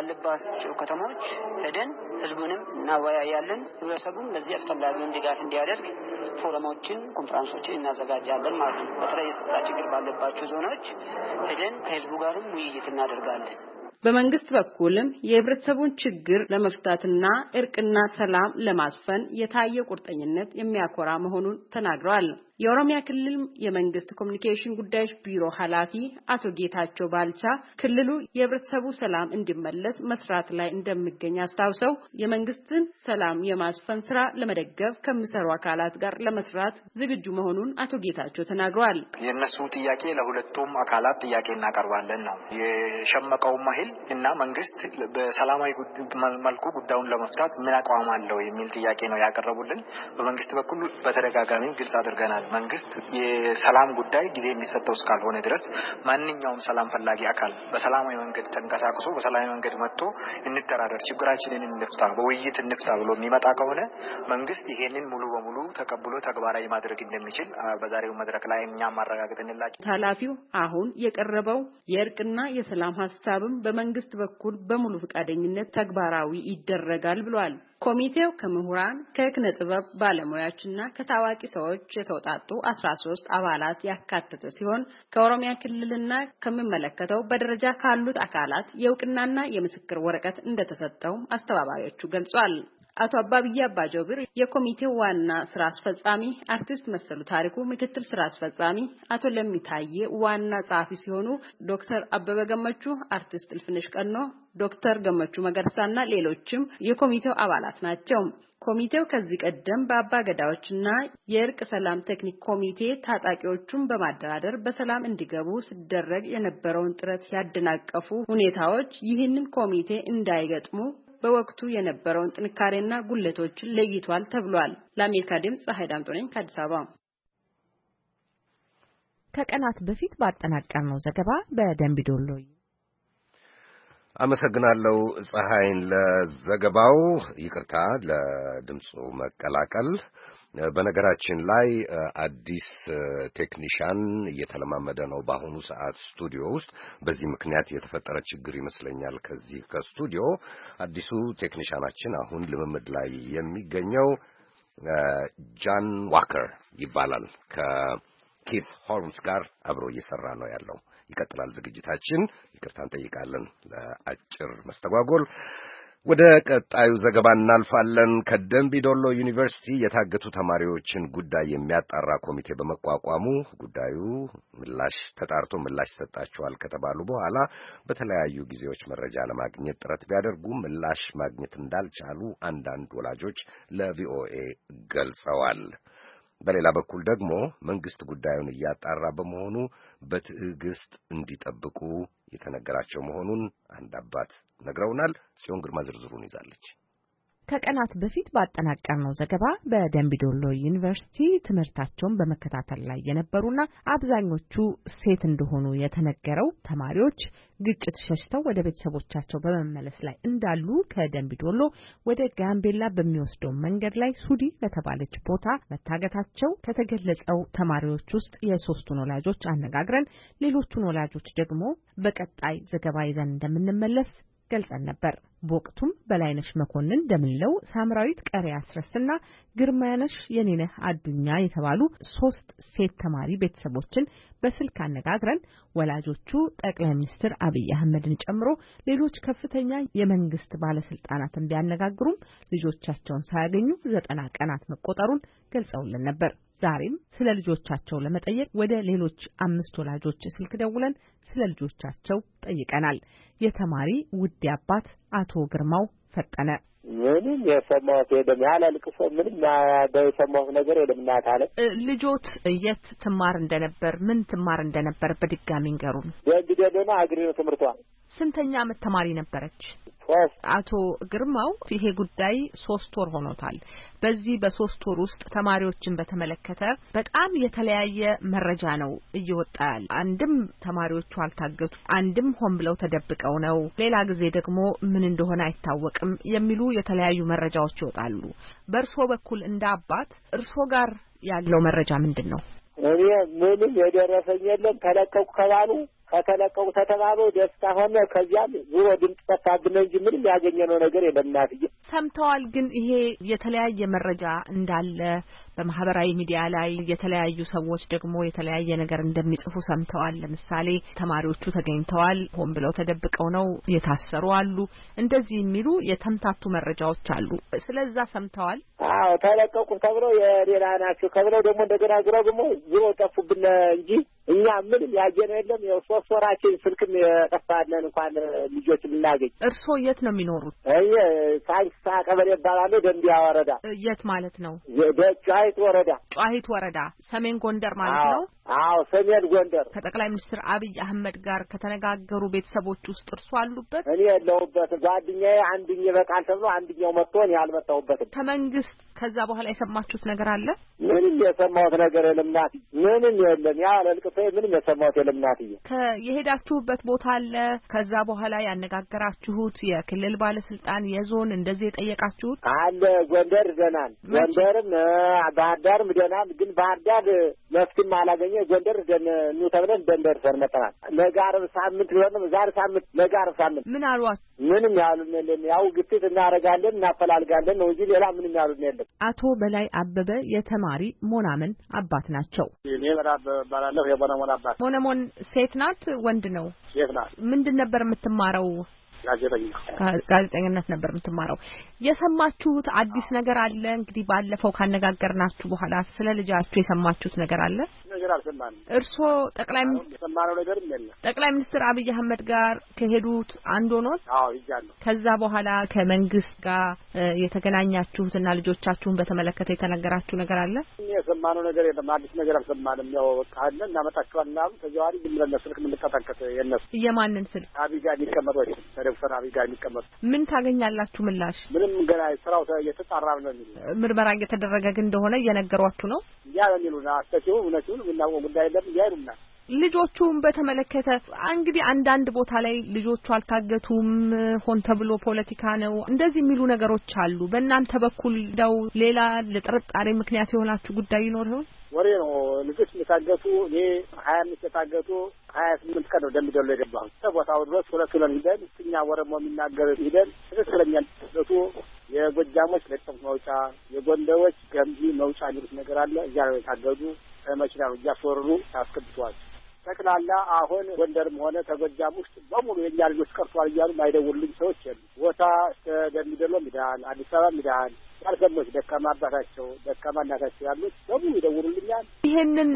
ባለባቸው ከተሞች ሄደን ህዝቡንም እናወያያለን። ህብረተሰቡም ለዚህ አስፈላጊውን ድጋፍ እንዲያደርግ ፎረሞችን፣ ኮንፈረንሶችን እናዘጋጃለን ማለት ነው። በተለይ የጸጥታ ችግር ባለባቸው ዞኖች ሄደን ከህዝቡ ጋርም ውይይት እናደርጋለን። በመንግስት በኩልም የህብረተሰቡን ችግር ለመፍታትና እርቅና ሰላም ለማስፈን የታየ ቁርጠኝነት የሚያኮራ መሆኑን ተናግረዋል። የኦሮሚያ ክልል የመንግስት ኮሚኒኬሽን ጉዳዮች ቢሮ ኃላፊ አቶ ጌታቸው ባልቻ ክልሉ የህብረተሰቡ ሰላም እንዲመለስ መስራት ላይ እንደሚገኝ አስታውሰው የመንግስትን ሰላም የማስፈን ስራ ለመደገፍ ከሚሰሩ አካላት ጋር ለመስራት ዝግጁ መሆኑን አቶ ጌታቸው ተናግረዋል። የነሱ ጥያቄ ለሁለቱም አካላት ጥያቄ እናቀርባለን ነው የሸመቀው ማህል እና መንግስት በሰላማዊ መልኩ ጉዳዩን ለመፍታት ምን አቋም አለው የሚል ጥያቄ ነው ያቀረቡልን። በመንግስት በኩል በተደጋጋሚ ግልጽ አድርገናል። መንግስት የሰላም ጉዳይ ጊዜ የሚሰጠው እስካልሆነ ድረስ ማንኛውም ሰላም ፈላጊ አካል በሰላማዊ መንገድ ተንቀሳቅሶ በሰላማዊ መንገድ መጥቶ እንተራረር፣ ችግራችንን እንፍታ፣ በውይይት እንፍታ ብሎ የሚመጣ ከሆነ መንግስት ይሄንን ሙሉ በሙሉ ተቀብሎ ተግባራዊ ማድረግ እንደሚችል በዛሬው መድረክ ላይ እኛም ማረጋገጥንላችሁ። ኃላፊው አሁን የቀረበው የእርቅና የሰላም ሐሳብም በመንግስት በኩል በሙሉ ፈቃደኝነት ተግባራዊ ይደረጋል ብሏል። ኮሚቴው ከምሁራን ከኪነ ጥበብ ባለሙያዎችና ከታዋቂ ሰዎች የተውጣጡ አስራ ሶስት አባላት ያካተተ ሲሆን ከኦሮሚያ ክልልና ከሚመለከተው በደረጃ ካሉት አካላት የእውቅናና የምስክር ወረቀት እንደተሰጠው አስተባባሪዎቹ ገልጿል። አቶ አባብያ አባጆብር የኮሚቴው ዋና ስራ አስፈጻሚ፣ አርቲስት መሰሉ ታሪኩ ምክትል ስራ አስፈጻሚ፣ አቶ ለሚታዬ ዋና ጸሐፊ ሲሆኑ ዶክተር አበበ ገመቹ፣ አርቲስት እልፍነሽ ቀኖ፣ ዶክተር ገመቹ መገርሳና ሌሎችም የኮሚቴው አባላት ናቸው። ኮሚቴው ከዚህ ቀደም በአባ ገዳዎችና የእርቅ ሰላም ቴክኒክ ኮሚቴ ታጣቂዎቹን በማደራደር በሰላም እንዲገቡ ሲደረግ የነበረውን ጥረት ያደናቀፉ ሁኔታዎች ይህንን ኮሚቴ እንዳይገጥሙ በወቅቱ የነበረውን ጥንካሬና ጉለቶችን ለይቷል ተብሏል። ለአሜሪካ ድምጽ ፀሐይ ዳምጦ ነኝ ከአዲስ አበባ። ከቀናት በፊት ባጠናቀርነው ዘገባ በደምቢዶሎ አመሰግናለሁ ፀሐይን ለዘገባው። ይቅርታ ለድምጹ መቀላቀል። በነገራችን ላይ አዲስ ቴክኒሻን እየተለማመደ ነው በአሁኑ ሰዓት ስቱዲዮ ውስጥ። በዚህ ምክንያት የተፈጠረ ችግር ይመስለኛል። ከዚህ ከስቱዲዮ አዲሱ ቴክኒሻናችን አሁን ልምምድ ላይ የሚገኘው ጃን ዋከር ይባላል። ከኪት ሆርንስ ጋር አብሮ እየሰራ ነው ያለው። ይቀጥላል ዝግጅታችን። ይቅርታ እንጠይቃለን ለአጭር መስተጓጎል። ወደ ቀጣዩ ዘገባ እናልፋለን። ከደምቢ ዶሎ ዩኒቨርሲቲ የታገቱ ተማሪዎችን ጉዳይ የሚያጣራ ኮሚቴ በመቋቋሙ ጉዳዩ ምላሽ ተጣርቶ ምላሽ ሰጣቸዋል ከተባሉ በኋላ በተለያዩ ጊዜዎች መረጃ ለማግኘት ጥረት ቢያደርጉ ምላሽ ማግኘት እንዳልቻሉ አንዳንድ ወላጆች ለቪኦኤ ገልጸዋል። በሌላ በኩል ደግሞ መንግስት ጉዳዩን እያጣራ በመሆኑ በትዕግስት እንዲጠብቁ የተነገራቸው መሆኑን አንድ አባት ነግረውናል። ጽዮን ግርማ ዝርዝሩን ይዛለች። ከቀናት በፊት ባጠናቀርነው ዘገባ በደምቢ ዶሎ ዩኒቨርሲቲ ትምህርታቸውን በመከታተል ላይ የነበሩና አብዛኞቹ ሴት እንደሆኑ የተነገረው ተማሪዎች ግጭት ሸሽተው ወደ ቤተሰቦቻቸው በመመለስ ላይ እንዳሉ ከደምቢ ዶሎ ወደ ጋምቤላ በሚወስደው መንገድ ላይ ሱዲ በተባለች ቦታ መታገታቸው ከተገለጸው ተማሪዎች ውስጥ የሶስቱን ወላጆች አነጋግረን ሌሎቹን ወላጆች ደግሞ በቀጣይ ዘገባ ይዘን እንደምንመለስ ገልጸን ነበር። በወቅቱም በላይነሽ መኮንን ደምለው፣ ሳምራዊት ቀሪ አስረስና ግርማያነሽ የኔነህ አዱኛ የተባሉ ሶስት ሴት ተማሪ ቤተሰቦችን በስልክ አነጋግረን ወላጆቹ ጠቅላይ ሚኒስትር አብይ አህመድን ጨምሮ ሌሎች ከፍተኛ የመንግስት ባለስልጣናትን ቢያነጋግሩም ልጆቻቸውን ሳያገኙ ዘጠና ቀናት መቆጠሩን ገልጸውልን ነበር። ዛሬም ስለ ልጆቻቸው ለመጠየቅ ወደ ሌሎች አምስት ወላጆች ስልክ ደውለን ስለ ልጆቻቸው ጠይቀናል። የተማሪ ውድ አባት አቶ ግርማው ፈጠነ ምንም የሰማሁት የለም ያለ ልቅሶ ምንም የሰማሁት ነገር የለም። እናት አለ ልጆት የት ትማር እንደነበር ምን ትማር እንደነበር በድጋሚ ንገሩን። የእንግዲህ አግሪ ነው ትምህርቷ። ስንተኛ ዓመት ተማሪ ነበረች? አቶ ግርማው ይሄ ጉዳይ ሶስት ወር ሆኖታል። በዚህ በሶስት ወር ውስጥ ተማሪዎችን በተመለከተ በጣም የተለያየ መረጃ ነው እየወጣ ያለ። አንድም ተማሪዎቹ አልታገቱ፣ አንድም ሆን ብለው ተደብቀው ነው፣ ሌላ ጊዜ ደግሞ ምን እንደሆነ አይታወቅም የሚሉ የተለያዩ መረጃዎች ይወጣሉ። በእርሶ በኩል እንደ አባት እርሶ ጋር ያለው መረጃ ምንድነው? እኔ ምንም የደረሰኝ የለም። ተለቀቁ ከባሉ ከተለቀቁ ተተባበው ደስታ ሆነ። ከዚያም ዙሮ ድምጽ ተፋብነ እንጂ ምንም ያገኘነው ነገር የለም። እናትዬ ሰምተዋል። ግን ይሄ የተለያየ መረጃ እንዳለ በማህበራዊ ሚዲያ ላይ የተለያዩ ሰዎች ደግሞ የተለያየ ነገር እንደሚጽፉ ሰምተዋል። ለምሳሌ ተማሪዎቹ ተገኝተዋል፣ ሆን ብለው ተደብቀው ነው የታሰሩ አሉ፣ እንደዚህ የሚሉ የተምታቱ መረጃዎች አሉ። ስለዛ ሰምተዋል? አዎ ተለቀቁ ተብለው የሌላ ናቸው ከብለው ደግሞ እንደገና ዙሮ ደግሞ ዙሮ ጠፉብን እንጂ እኛ ምንም ያገኘነው የለም። ያው ሶስት ወራችን ስልክም የጠፋለን እንኳን ልጆች ልናገኝ። እርሶ የት ነው የሚኖሩት? እኔ ሳይንስ ቀበሌ ይባላል። ደንቢያ ወረዳ። የት ማለት ነው? ጨዋሂት ወረዳ። ጨዋሂት ወረዳ ሰሜን ጎንደር ማለት ነው? አዎ ሰሜን ጎንደር። ከጠቅላይ ሚኒስትር አብይ አህመድ ጋር ከተነጋገሩ ቤተሰቦች ውስጥ እርሶ አሉበት? እኔ የለሁበት። ጓደኛዬ አንድኛ በቃል ተብሎ አንድኛው መጥቶ እኔ አልመጣሁበትም። ከመንግስት ከዛ በኋላ የሰማችሁት ነገር አለ? ምንም የሰማሁት ነገር የለም እናት። ምንም የለም። ያ ለልቅሶ ምንም የሰማሁት የለም እናትዬ። የሄዳችሁበት ቦታ አለ? ከዛ በኋላ ያነጋገራችሁት የክልል ባለስልጣን የዞን እንደዚህ የጠየቃችሁት አለ? ጎንደር ደናል፣ ጎንደርም ባህር ዳርም ደናል። ግን ባህር ዳር መፍትሄም አላገኘ። ጎንደር ደን ነው ተብለን ጎንደር ሰርመጣናል። ለጋር ሳምንት ሊሆን ዛሬ ሳምንት ለጋር ሳምንት ምን አሏት? ምንም ያሉን የለም። ያው ግፊት እናረጋለን እናፈላልጋለን ነው እንጂ ሌላ ምንም ያሉን የለም። አቶ በላይ አበበ የተማሪ ሞናመን አባት ናቸው። እኔ በራብ ባላለሁ የሞናመን አባት። ሞናመን ሴት ናት ወንድ ነው? ሴት ናት። ምንድን ነበር የምትማረው? ጋዜጠኛ ጋዜጠኝነት ነበር የምትማረው። የሰማችሁት አዲስ ነገር አለ? እንግዲህ ባለፈው ካነጋገርናችሁ በኋላ ስለ ልጃችሁ የሰማችሁት ነገር አለ? ነገር አልሰማንም። እርስዎ ጠቅላይ ሚኒስትር የሰማነው ነገር የለም። ጠቅላይ ሚኒስትር አብይ አህመድ ጋር ከሄዱት አንዱ ሆኖት? አዎ ይጃለሁ። ከዛ በኋላ ከመንግስት ጋር የተገናኛችሁትና ልጆቻችሁን በተመለከተ የተነገራችሁ ነገር አለ? የሰማነው ነገር የለም። አዲስ ነገር አልሰማንም። ያው ካለ እናመጣችኋለን አሉ። ከዚያ ወዲህ ዝም ብለን ስልክ የምንቀጣቀጥ የነሱ። የማንን ስልክ? አብይ ጋር የሚቀመጡት ዶክተር አብይ ጋር የሚቀመጡ። ምን ታገኛላችሁ ምላሽ? ምንም ገና ስራው እየተጣራ ነው የሚል ምርመራ እየተደረገ ግን እንደሆነ እየነገሯችሁ ነው? ያ የሚሉና አስተሲው እውነቱን ምናውቀው ጉዳይ የለም ያይሩና ልጆቹን በተመለከተ እንግዲህ አንዳንድ ቦታ ላይ ልጆቹ አልታገቱም፣ ሆን ተብሎ ፖለቲካ ነው እንደዚህ የሚሉ ነገሮች አሉ። በእናንተ በኩል ደው ሌላ ለጥርጣሬ ምክንያት የሆናችሁ ጉዳይ ይኖር ይሆን? ወሬ ነው። ልጆች የታገቱ እኔ ሀያ አምስት የታገቱ ሀያ ስምንት ቀን ነው ደምቢ ዶሎ የገባሁት። ከቦታው ድረስ ሁለት ሁለት ሂደን እኛ ወረሞ የሚናገር ሂደን ትክክለኛ ተሰጡ። የጎጃሞች ለጥም መውጫ፣ የጎንደሮች ገምጂ መውጫ የሚሉት ነገር አለ። እዚያ ነው የታገዱ። መኪና ነው እያስወረሩ ያስከብቷል። ጠቅላላ አሁን ጎንደርም ሆነ ተጎጃም ውስጥ በሙሉ የኛ ልጆች ቀርቷል እያሉ ማይደውሉልኝ ሰዎች የሉ። ቦታ እንደሚደሎ ሚዳን አዲስ አበባ ሚዳን ያልሰሞች ደካማ አባታቸው ደካማ እናታቸው ያሉት በሙሉ ይደውሉልኛል። ይሄንን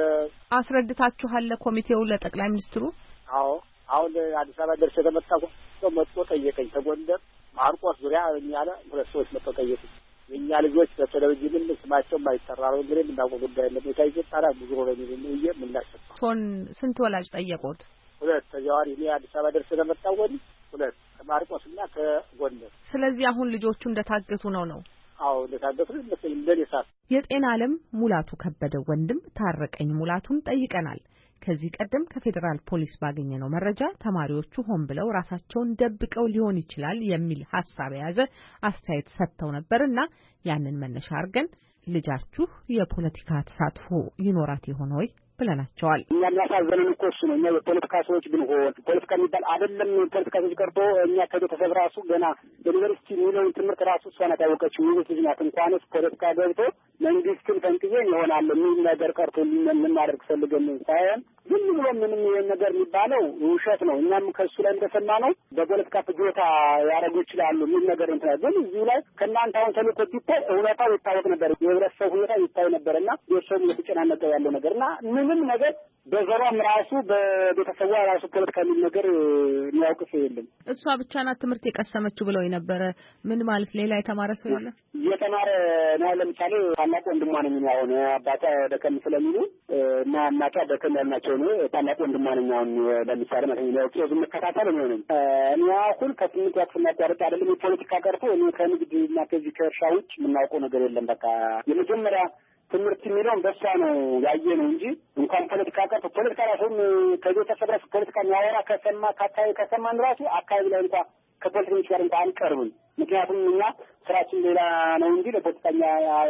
አስረድታችኋል ለኮሚቴው ለጠቅላይ ሚኒስትሩ? አዎ አሁን አዲስ አበባ ደርሼ ተመጣጣው መጥቶ ጠየቀኝ። ተጎንደር ማርቆስ ዙሪያ እኛለ ሁለት ሰዎች መጥቶ ጠየቁኝ። የኛ ልጆች በቴሌቪዥን ስማቸው ማይጠራው እንግዲህ ምናውቀው ጉዳይ ነው። ታይቶ ታራ ብዙ ሆነ ነው ይየ ምናሸፋ ቶን ስንት ወላጅ ጠየቁት? ሁለት ተጃዋሪ እኔ አዲስ አበባ ደርሼ ተመጣጣው ሁለት ከማርቆስና ከጎንደር። ስለዚህ አሁን ልጆቹ እንደታገቱ ነው ነው? አዎ እንደታገቱ ነው እንደኔሳት። የጤና ዓለም ሙላቱ ከበደ ወንድም ታረቀኝ ሙላቱን ጠይቀናል። ከዚህ ቀደም ከፌደራል ፖሊስ ባገኘነው መረጃ ተማሪዎቹ ሆን ብለው ራሳቸውን ደብቀው ሊሆን ይችላል የሚል ሐሳብ የያዘ አስተያየት ሰጥተው ነበርና ያንን መነሻ አድርገን ልጃችሁ የፖለቲካ ተሳትፎ ይኖራት ይሆን ወይ ብለናቸዋል። እኛ የሚያሳዝነን እኮ እሱ ነው። እኛ የፖለቲካ ሰዎች ብንሆን ፖለቲካ የሚባል አይደለም። ፖለቲካ ሰዎች ቀርቶ እኛ ከቤተሰብ ራሱ ገና ዩኒቨርሲቲ የሚለውን ትምህርት ራሱ እሷ ናት ያወቀችው። ዩኒቨርሲቲ ናት እንኳንስ ፖለቲካ ገብቶ መንግስትን ፈንቅዬ ይሆናል ምን ነገር ቀርቶ ምን ማድረግ ፈልገን ሳይሆን ምን ብሎ ምንም ይሄን ነገር የሚባለው ውሸት ነው። እኛም ከሱ ላይ እንደሰማነው በፖለቲካ ፍጆታ ያደርጉ ይችላሉ ምን ነገር እንትን ግን እዚህ ላይ ከእናንተ አሁን ተልእኮ ቢታይ እውነታው ይታወቅ ነበር። የህብረተሰቡ ሁኔታ ይታይ ነበርና የሰው እየተጨናነቀ ያለው ነገርና ምንም ነገር በዘሯም ራሱ በቤተሰቧ ራሱ ፖለቲካ የሚል ነገር የሚያውቅ ሰው የለም። እሷ ብቻ ናት ትምህርት የቀሰመችው ብለው የነበረ ምን ማለት ሌላ የተማረ ሰው የለም? የተማረ ነው። ለምሳሌ ታላቅ ወንድሟ ነኝ አሁን አባቷ ደከም ስለሚሉ እና እናቷ ደከም ያልናቸው ነው። ታላቅ ወንድሟ ነኝ አሁን ለምሳሌ ማለት ነው። ያው ብዙ መከታተል ነው ነው እኔ አሁን ከስምንት ያክፍና ያቋርጥ አይደለም የፖለቲካ ቀርቶ እኔ ከንግድ እና ከዚህ ከእርሻ ውጭ የምናውቀው ነገር የለም። በቃ የመጀመሪያ ትምህርት የሚለውን በሷ ነው ያየ ነው እንጂ እንኳን ፖለቲካ ቀርቶ ፖለቲካ ራሱን ከቤተሰብ ራሱ ፖለቲካ የሚያወራ ከሰማ ከአካባቢ ከሰማን ራሱ አካባቢ ላይ እንኳን ከፖለቲከኞች ጋር እንኳን አንቀርብም። ምክንያቱም እኛ ስራችን ሌላ ነው እንጂ ለፖለቲከኛ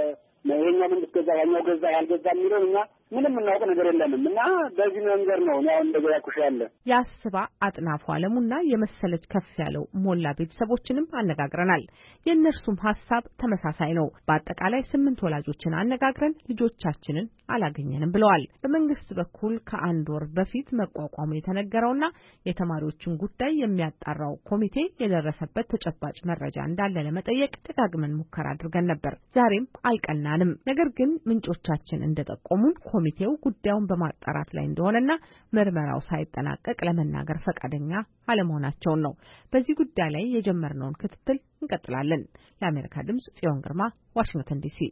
የኛ መንግስት ገዛ ያኛው ገዛ ያልገዛ የሚለውን እኛ ምንም እናውቅ ነገር የለንም እና በዚህ መንገድ ነው ያው እንደገና ኩሽ ያለ ያስባ አጥናፉ አለሙና የመሰለች ከፍ ያለው ሞላ ቤተሰቦችንም አነጋግረናል። የእነርሱም ሐሳብ ተመሳሳይ ነው። በአጠቃላይ ስምንት ወላጆችን አነጋግረን ልጆቻችንን አላገኘንም ብለዋል። በመንግስት በኩል ከአንድ ወር በፊት መቋቋሙ የተነገረውና የተማሪዎችን ጉዳይ የሚያጣራው ኮሚቴ የደረሰበት ተጨባጭ መረጃ እንዳለ ለመጠየቅ ደጋግመን ሙከራ አድርገን ነበር። ዛሬም አልቀናንም። ነገር ግን ምንጮቻችን እንደጠቆሙን ኮሚቴው ጉዳዩን በማጣራት ላይ እንደሆነና ምርመራው ሳይጠናቀቅ ለመናገር ፈቃደኛ አለመሆናቸውን ነው። በዚህ ጉዳይ ላይ የጀመርነውን ክትትል እንቀጥላለን። ለአሜሪካ ድምጽ ጽዮን ግርማ ዋሽንግተን ዲሲ።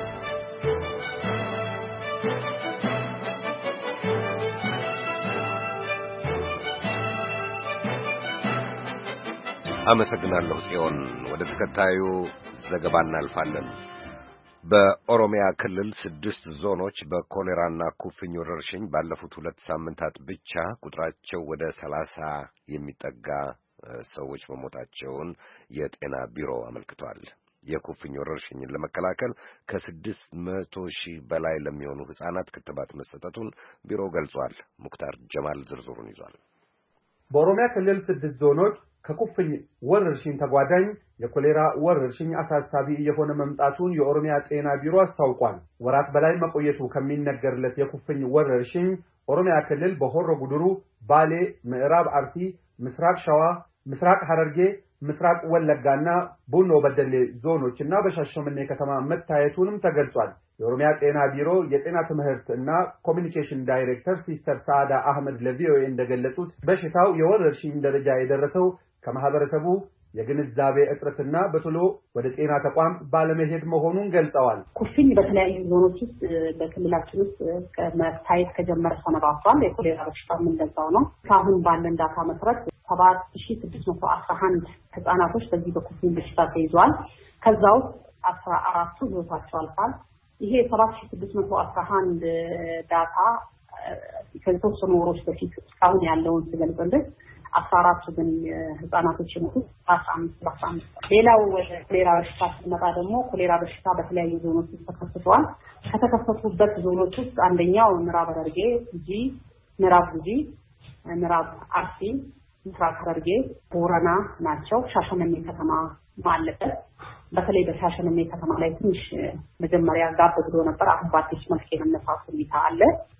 አመሰግናለሁ ጽዮን። ወደ ተከታዩ ዘገባ እናልፋለን። በኦሮሚያ ክልል ስድስት ዞኖች በኮሌራና ኩፍኝ ወረርሽኝ ባለፉት ሁለት ሳምንታት ብቻ ቁጥራቸው ወደ ሰላሳ የሚጠጋ ሰዎች መሞታቸውን የጤና ቢሮ አመልክቷል። የኩፍኝ ወረርሽኝን ለመከላከል ከስድስት መቶ ሺህ በላይ ለሚሆኑ ሕፃናት ክትባት መሰጠቱን ቢሮው ገልጿል። ሙክታር ጀማል ዝርዝሩን ይዟል። በኦሮሚያ ክልል ስድስት ዞኖች ከኩፍኝ ወረርሽኝ ተጓዳኝ የኮሌራ ወረርሽኝ አሳሳቢ እየሆነ መምጣቱን የኦሮሚያ ጤና ቢሮ አስታውቋል። ወራት በላይ መቆየቱ ከሚነገርለት የኩፍኝ ወረርሽኝ ኦሮሚያ ክልል በሆሮ ጉድሩ፣ ባሌ፣ ምዕራብ አርሲ፣ ምስራቅ ሸዋ፣ ምስራቅ ሐረርጌ፣ ምስራቅ ወለጋና ቡኖ በደሌ ዞኖችና በሻሸመኔ ከተማ መታየቱንም ተገልጿል። የኦሮሚያ ጤና ቢሮ የጤና ትምህርት እና ኮሚኒኬሽን ዳይሬክተር ሲስተር ሳዳ አህመድ ለቪኦኤ እንደገለጹት በሽታው የወረርሽኝ ደረጃ የደረሰው ከማህበረሰቡ የግንዛቤ እጥረትና በቶሎ ወደ ጤና ተቋም ባለመሄድ መሆኑን ገልጸዋል። ኩፍኝ በተለያዩ ዞኖች ውስጥ በክልላችን ውስጥ መታየት ከጀመረ ሰነባብቷል። የኮሌራ በሽታም እንደዛው ነው። ከአሁን ባለን ዳታ መሰረት ሰባት ሺህ ስድስት መቶ አስራ አንድ ህጻናቶች በዚህ በኩፍኝ በሽታ ተይዘዋል። ከዛ ውስጥ አስራ አራቱ ህይወታቸው አልፏል። ይሄ ሰባት ሺህ ስድስት መቶ አስራ አንድ ዳታ ከተወሰኑ ወሮች በፊት እስካሁን ያለውን ሲገልጽልን አስራ አራቱ ግን ህጻናቶች የሞቱት አስራ አምስት አስራ አምስት ሌላው ወደ ኮሌራ በሽታ ሲመጣ ደግሞ ኮሌራ በሽታ በተለያዩ ዞኖች ውስጥ ተከስቷል። ከተከሰቱበት ዞኖች ውስጥ አንደኛው ምዕራብ ሐረርጌ፣ ጉጂ፣ ምዕራብ ጉጂ፣ ምዕራብ አርሲ፣ ምስራቅ ሐረርጌ፣ ቦረና ናቸው። ሻሸመኔ ከተማ ማለበት በተለይ በሻሸመኔ ከተማ ላይ ትንሽ መጀመሪያ ጋብ ብሎ ነበር። አሁን በአዲስ መልክ የመነሳት ሁኔታ አለ።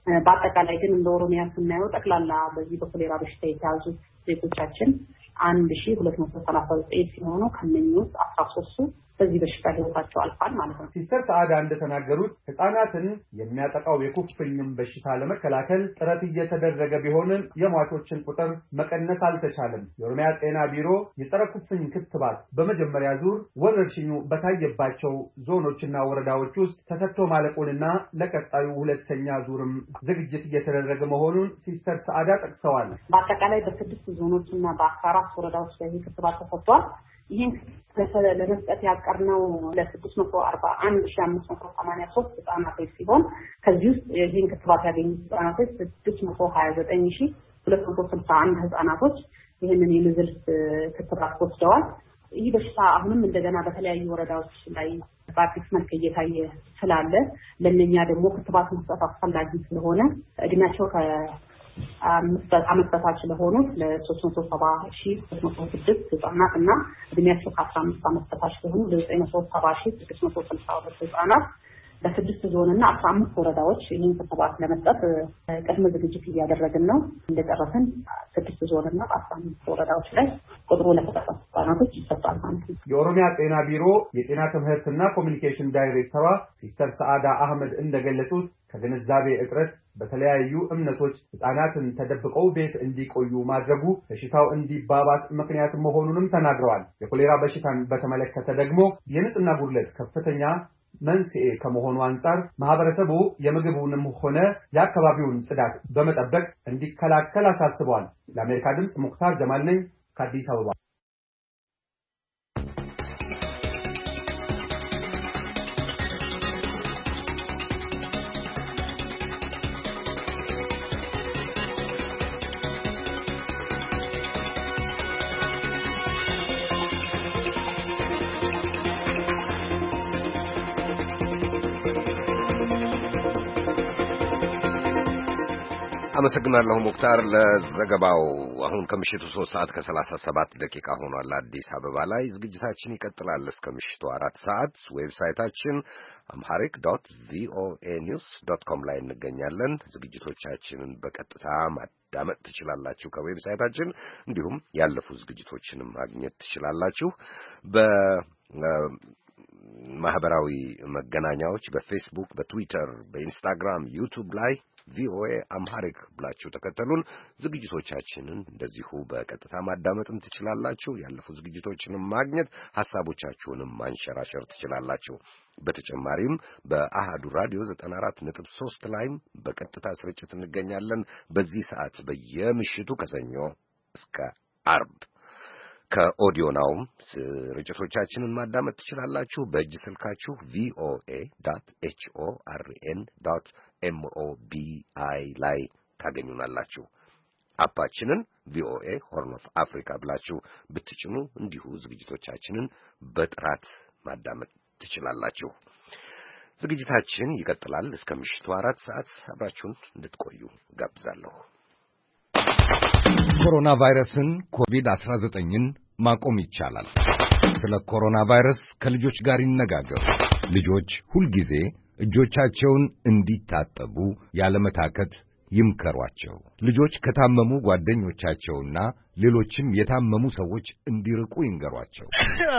በአጠቃላይ ግን እንደ ኦሮሚያ ስናየው ጠቅላላ በዚህ በኮሌራ በሽታ የተያዙ ዜጎቻችን አንድ ሺህ ሁለት መቶ ሰላሳ ዘጠኝ ሲሆኑ ከነኚህ ውስጥ አስራ ሶስቱ በዚህ በሽታ ህይወታቸው አልፏል ማለት ነው። ሲስተር ሰዓዳ እንደተናገሩት ህፃናትን የሚያጠቃው የኩፍኝም በሽታ ለመከላከል ጥረት እየተደረገ ቢሆንም የሟቾችን ቁጥር መቀነስ አልተቻለም። የኦሮሚያ ጤና ቢሮ የጸረ ኩፍኝ ክትባት በመጀመሪያ ዙር ወረርሽኙ በታየባቸው ዞኖችና ወረዳዎች ውስጥ ተሰጥቶ ማለቁንና ለቀጣዩ ሁለተኛ ዙርም ዝግጅት እየተደረገ መሆኑን ሲስተር ሰዓዳ ጠቅሰዋል። በአጠቃላይ በስድስት ዞኖችና በአስራ አራት ወረዳዎች ላይ ክትባት ተሰጥቷል። ይህን ለመስጠት ያቀርነው ለስድስት መቶ አርባ አንድ ሺህ አምስት መቶ ሰማንያ ሶስት ህጻናቶች ሲሆን ከዚህ ውስጥ ይህን ክትባት ያገኙ ህጻናቶች ስድስት መቶ ሀያ ዘጠኝ ሺህ ሁለት መቶ ስልሳ አንድ ህጻናቶች ይህንን የምዝልስ ክትባት ወስደዋል። ይህ በሽታ አሁንም እንደገና በተለያዩ ወረዳዎች ላይ በአዲስ መልክ እየታየ ስላለ ለእነኛ ደግሞ ክትባት መስጠት አስፈላጊ ስለሆነ እድሜያቸው ከ አምስት ዓመት በታች ለሆኑት ለሶስት መቶ ሰባ ሺህ ሶስት መቶ ስድስት ህጻናት እና እድሜያቸው ከአስራ አምስት ዓመት በታች ለሆኑ ለዘጠኝ መቶ ሰባ ሺህ ስድስት መቶ ስልሳ ሁለት ህጻናት በስድስት ዞንና አስራ አምስት ወረዳዎች ይህን ክትባት ለመስጠት ቅድመ ዝግጅት እያደረግን ነው። እንደጨረስን ስድስት ዞንና አስራ አምስት ወረዳዎች ላይ ቁጥሩ ለተጠቀሱ ህጻናቶች ይሰጣል ማለት ነው። የኦሮሚያ ጤና ቢሮ የጤና ትምህርትና ኮሚኒኬሽን ዳይሬክተሯ ሲስተር ሰዓዳ አህመድ እንደገለጹት ከግንዛቤ እጥረት በተለያዩ እምነቶች ህፃናትን ተደብቀው ቤት እንዲቆዩ ማድረጉ በሽታው እንዲባባስ ምክንያት መሆኑንም ተናግረዋል። የኮሌራ በሽታን በተመለከተ ደግሞ የንጽህና ጉድለት ከፍተኛ መንስኤ ከመሆኑ አንፃር ማህበረሰቡ የምግቡንም ሆነ የአካባቢውን ጽዳት በመጠበቅ እንዲከላከል አሳስበዋል። ለአሜሪካ ድምጽ ሙክታር ጀማል ነኝ ከአዲስ አበባ። አመሰግናለሁ ሙክታር ለዘገባው። አሁን ከምሽቱ ሶስት ሰዓት ከሰላሳ ሰባት ደቂቃ ሆኗል አዲስ አበባ ላይ። ዝግጅታችን ይቀጥላል እስከ ምሽቱ አራት ሰዓት። ዌብሳይታችን አምሃሪክ ዶት ቪኦኤ ኒውስ ዶት ኮም ላይ እንገኛለን። ዝግጅቶቻችንን በቀጥታ ማዳመጥ ትችላላችሁ ከዌብሳይታችን። እንዲሁም ያለፉ ዝግጅቶችንም ማግኘት ትችላላችሁ በ ማህበራዊ መገናኛዎች በፌስቡክ፣ በትዊተር፣ በኢንስታግራም፣ ዩቲዩብ ላይ ቪኦኤ አምሃሪክ ብላችሁ ተከተሉን። ዝግጅቶቻችንን እንደዚሁ በቀጥታ ማዳመጥም ትችላላችሁ። ያለፉ ዝግጅቶችንም ማግኘት ሐሳቦቻችሁንም ማንሸራሸር ትችላላችሁ። በተጨማሪም በአሃዱ ራዲዮ ዘጠና አራት ነጥብ ሶስት ላይም በቀጥታ ስርጭት እንገኛለን። በዚህ ሰዓት በየምሽቱ ከሰኞ እስከ አርብ ከኦዲዮ ናውም ስርጭቶቻችንን ማዳመጥ ትችላላችሁ። በእጅ ስልካችሁ ቪኦኤ ዶት ኤች ኦ አር ኤን ዶት ኤም ኦ ቢ አይ ላይ ታገኙናላችሁ። አፓችንን ቪኦኤ ሆርን ኦፍ አፍሪካ ብላችሁ ብትጭኑ እንዲሁ ዝግጅቶቻችንን በጥራት ማዳመጥ ትችላላችሁ። ዝግጅታችን ይቀጥላል እስከ ምሽቱ አራት ሰዓት። አብራችሁን እንድትቆዩ ጋብዛለሁ። ኮሮና ቫይረስን ኮቪድ አስራ ዘጠኝን ማቆም ይቻላል። ስለ ኮሮና ቫይረስ ከልጆች ጋር ይነጋገሩ። ልጆች ሁልጊዜ እጆቻቸውን እንዲታጠቡ ያለመታከት ይምከሯቸው። ልጆች ከታመሙ ጓደኞቻቸውና ሌሎችም የታመሙ ሰዎች እንዲርቁ ይንገሯቸው።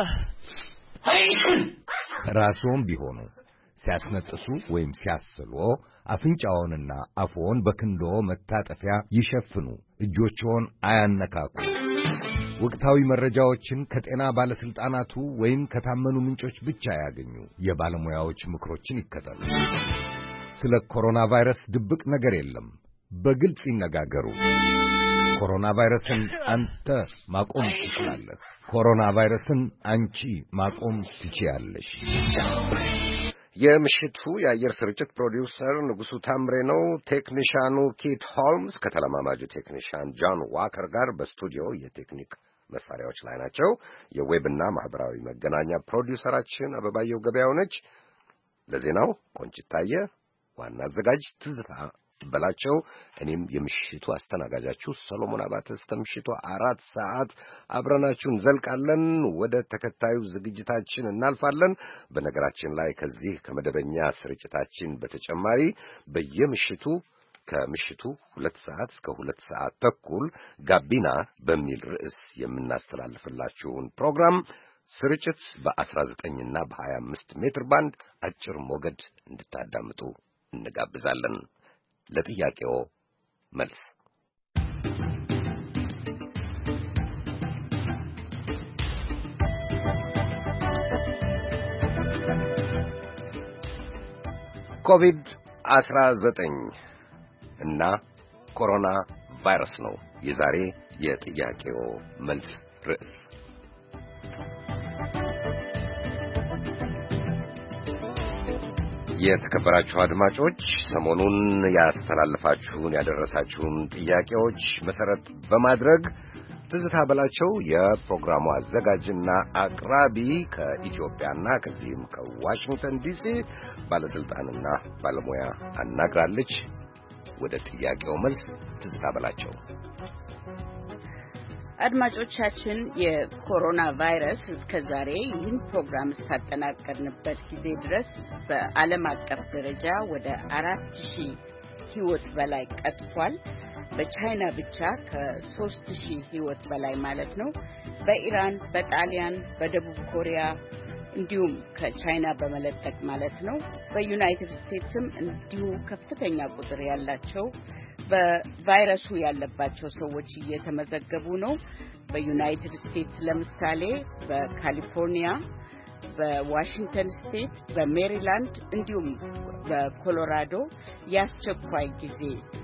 ራስዎም ቢሆኑ ሲያስነጥሱ ወይም ሲያስሉ አፍንጫዎንና አፍዎን በክንዶ መታጠፊያ ይሸፍኑ። እጆችዎን አያነካኩ። ወቅታዊ መረጃዎችን ከጤና ባለስልጣናቱ ወይም ከታመኑ ምንጮች ብቻ ያገኙ። የባለሙያዎች ምክሮችን ይከተሉ። ስለ ኮሮና ቫይረስ ድብቅ ነገር የለም። በግልጽ ይነጋገሩ። ኮሮና ቫይረስን አንተ ማቆም ትችላለህ። ኮሮና ቫይረስን አንቺ ማቆም ትችያለሽ። የምሽቱ የአየር ስርጭት ፕሮዲውሰር ንጉሱ ታምሬ ነው። ቴክኒሻኑ ኪት ሆልምስ ከተለማማጁ ቴክኒሻን ጆን ዋከር ጋር በስቱዲዮ የቴክኒክ መሳሪያዎች ላይ ናቸው። የዌብና ማህበራዊ መገናኛ ፕሮዲውሰራችን አበባየው ገበያው ነች። ለዜናው ቆንጭት ታየ፣ ዋና አዘጋጅ ትዝታ በላቸው፣ እኔም የምሽቱ አስተናጋጃችሁ ሰሎሞን አባተ እስከ ምሽቱ አራት ሰዓት አብረናችሁ እንዘልቃለን። ወደ ተከታዩ ዝግጅታችን እናልፋለን። በነገራችን ላይ ከዚህ ከመደበኛ ስርጭታችን በተጨማሪ በየምሽቱ ከምሽቱ ሁለት ሰዓት እስከ ሁለት ሰዓት ተኩል ጋቢና በሚል ርዕስ የምናስተላልፍላችሁን ፕሮግራም ስርጭት በአስራ ዘጠኝ እና በሀያ አምስት ሜትር ባንድ አጭር ሞገድ እንድታዳምጡ እንጋብዛለን። ለጥያቄው መልስ ኮቪድ አስራ ዘጠኝ እና ኮሮና ቫይረስ ነው የዛሬ የጥያቄው መልስ ርዕስ። የተከበራችሁ አድማጮች ሰሞኑን ያስተላለፋችሁን ያደረሳችሁን ጥያቄዎች መሰረት በማድረግ ትዝታ በላቸው የፕሮግራሙ አዘጋጅና አቅራቢ ከኢትዮጵያና ከዚህም ከዋሽንግተን ዲሲ ባለስልጣንና ባለሙያ አናግራለች። ወደ ጥያቄው መልስ ትዝታ በላቸው። አድማጮቻችን የኮሮና ቫይረስ እስከዛሬ ይህን ፕሮግራም እስካጠናቀርንበት ጊዜ ድረስ በዓለም አቀፍ ደረጃ ወደ አራት ሺህ ሕይወት በላይ ቀጥፏል። በቻይና ብቻ ከሦስት ሺህ ሕይወት በላይ ማለት ነው። በኢራን፣ በጣሊያን፣ በደቡብ ኮሪያ እንዲሁም ከቻይና በመለጠቅ ማለት ነው። በዩናይትድ ስቴትስም እንዲሁ ከፍተኛ ቁጥር ያላቸው በቫይረሱ ያለባቸው ሰዎች እየተመዘገቡ ነው። በዩናይትድ ስቴትስ ለምሳሌ በካሊፎርኒያ፣ በዋሽንግተን ስቴት፣ በሜሪላንድ እንዲሁም በኮሎራዶ ያስቸኳይ ጊዜ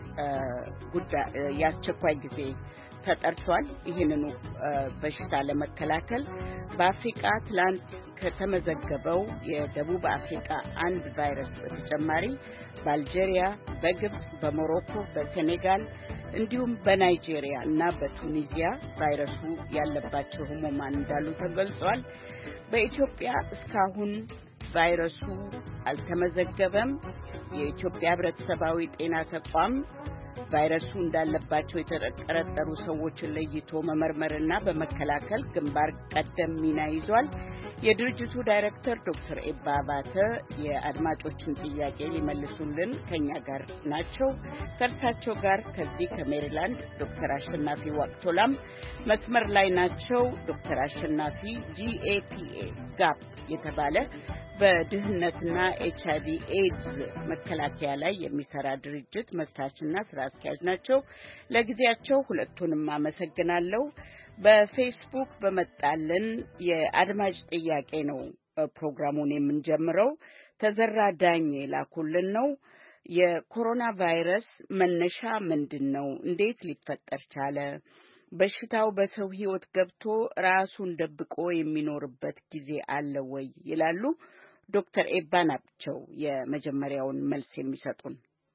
ጉዳይ ያስቸኳይ ጊዜ ተጠርቷል። ይህንኑ በሽታ ለመከላከል በአፍሪካ ትላንት ከተመዘገበው የደቡብ አፍሪካ አንድ ቫይረስ በተጨማሪ በአልጄሪያ፣ በግብጽ፣ በሞሮኮ፣ በሴኔጋል እንዲሁም በናይጄሪያ እና በቱኒዚያ ቫይረሱ ያለባቸው ህሙማን እንዳሉ ተገልጿል። በኢትዮጵያ እስካሁን ቫይረሱ አልተመዘገበም። የኢትዮጵያ ሕብረተሰባዊ ጤና ተቋም ቫይረሱ እንዳለባቸው የተጠረጠሩ ሰዎችን ለይቶ መመርመርና በመከላከል ግንባር ቀደም ሚና ይዟል። የድርጅቱ ዳይሬክተር ዶክተር ኤባ አባተ የአድማጮችን ጥያቄ ሊመልሱልን ከኛ ጋር ናቸው። ከእርሳቸው ጋር ከዚህ ከሜሪላንድ ዶክተር አሸናፊ ዋቅቶላም መስመር ላይ ናቸው። ዶክተር አሸናፊ ጂኤፒኤ ጋፕ የተባለ በድህነትና ኤች አይ ቪ ኤድስ መከላከያ ላይ የሚሰራ ድርጅት መስራችና ስራ አስኪያጅ ናቸው። ለጊዜያቸው ሁለቱንም አመሰግናለሁ። በፌስቡክ በመጣልን የአድማጭ ጥያቄ ነው ፕሮግራሙን የምንጀምረው። ተዘራ ዳኝ ላኩልን ነው። የኮሮና ቫይረስ መነሻ ምንድነው? እንዴት ሊፈጠር ቻለ? በሽታው በሰው ሕይወት ገብቶ ራሱን ደብቆ የሚኖርበት ጊዜ አለ ወይ ይላሉ። ዶክተር ኤባ ናቸው የመጀመሪያውን መልስ የሚሰጡን።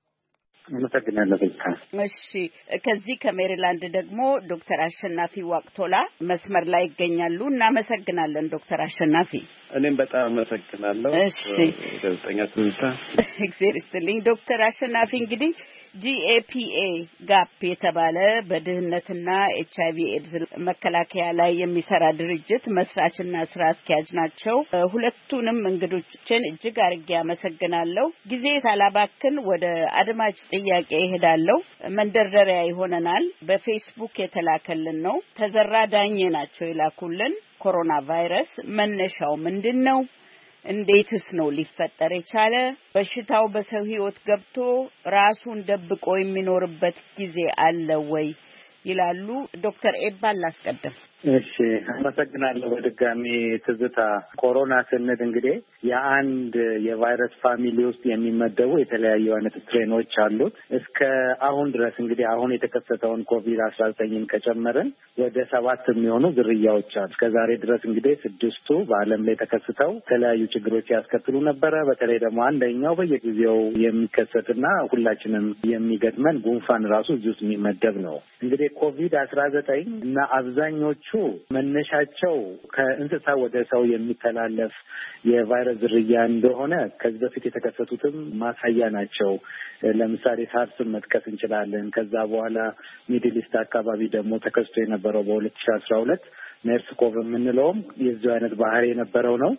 አመሰግናለሁ። እሺ፣ ከዚህ ከሜሪላንድ ደግሞ ዶክተር አሸናፊ ዋቅቶላ መስመር ላይ ይገኛሉ። እናመሰግናለን ዶክተር አሸናፊ። እኔም በጣም አመሰግናለሁ። እሺ፣ ጋዜጠኛ ትዝታ። እግዚአብሔር ይስጥልኝ ዶክተር አሸናፊ። እንግዲህ ጂኤፒኤ ጋፕ የተባለ በድህነትና ኤች አይ ቪ ኤድስ መከላከያ ላይ የሚሰራ ድርጅት መስራችና ስራ አስኪያጅ ናቸው። ሁለቱንም እንግዶችን እጅግ አርጌ አመሰግናለሁ። ጊዜ ሳላባክን ወደ አድማጭ ጥያቄ እሄዳለሁ። መንደርደሪያ ይሆነናል። በፌስቡክ የተላከልን ነው። ተዘራ ዳኜ ናቸው የላኩልን። ኮሮና ቫይረስ መነሻው ምንድነው? እንዴትስ ነው ሊፈጠር የቻለ? በሽታው በሰው ሕይወት ገብቶ ራሱን ደብቆ የሚኖርበት ጊዜ አለ ወይ ይላሉ። ዶክተር ኤባ ላስቀድም። እሺ፣ አመሰግናለሁ በድጋሚ ትዝታ። ኮሮና ስንል እንግዲህ የአንድ የቫይረስ ፋሚሊ ውስጥ የሚመደቡ የተለያዩ አይነት ስትሬኖች አሉት። እስከ አሁን ድረስ እንግዲህ አሁን የተከሰተውን ኮቪድ አስራ ዘጠኝን ከጨመርን ወደ ሰባት የሚሆኑ ዝርያዎች አሉ። እስከ ዛሬ ድረስ እንግዲህ ስድስቱ በዓለም ላይ ተከስተው የተለያዩ ችግሮች ያስከትሉ ነበረ። በተለይ ደግሞ አንደኛው በየጊዜው የሚከሰትና ሁላችንም የሚገጥመን ጉንፋን ራሱ እዚህ ውስጥ የሚመደብ ነው። እንግዲህ ኮቪድ አስራ ዘጠኝ እና አብዛኞቹ መነሻቸው ከእንስሳ ወደ ሰው የሚተላለፍ የቫይረስ ዝርያ እንደሆነ ከዚህ በፊት የተከሰቱትም ማሳያ ናቸው። ለምሳሌ ሳርስን መጥቀስ እንችላለን። ከዛ በኋላ ሚድል ኢስት አካባቢ ደግሞ ተከስቶ የነበረው በሁለት ሺህ አስራ ሁለት ሜርስ ኮቭ የምንለውም የዚህ አይነት ባህሪ የነበረው ነው።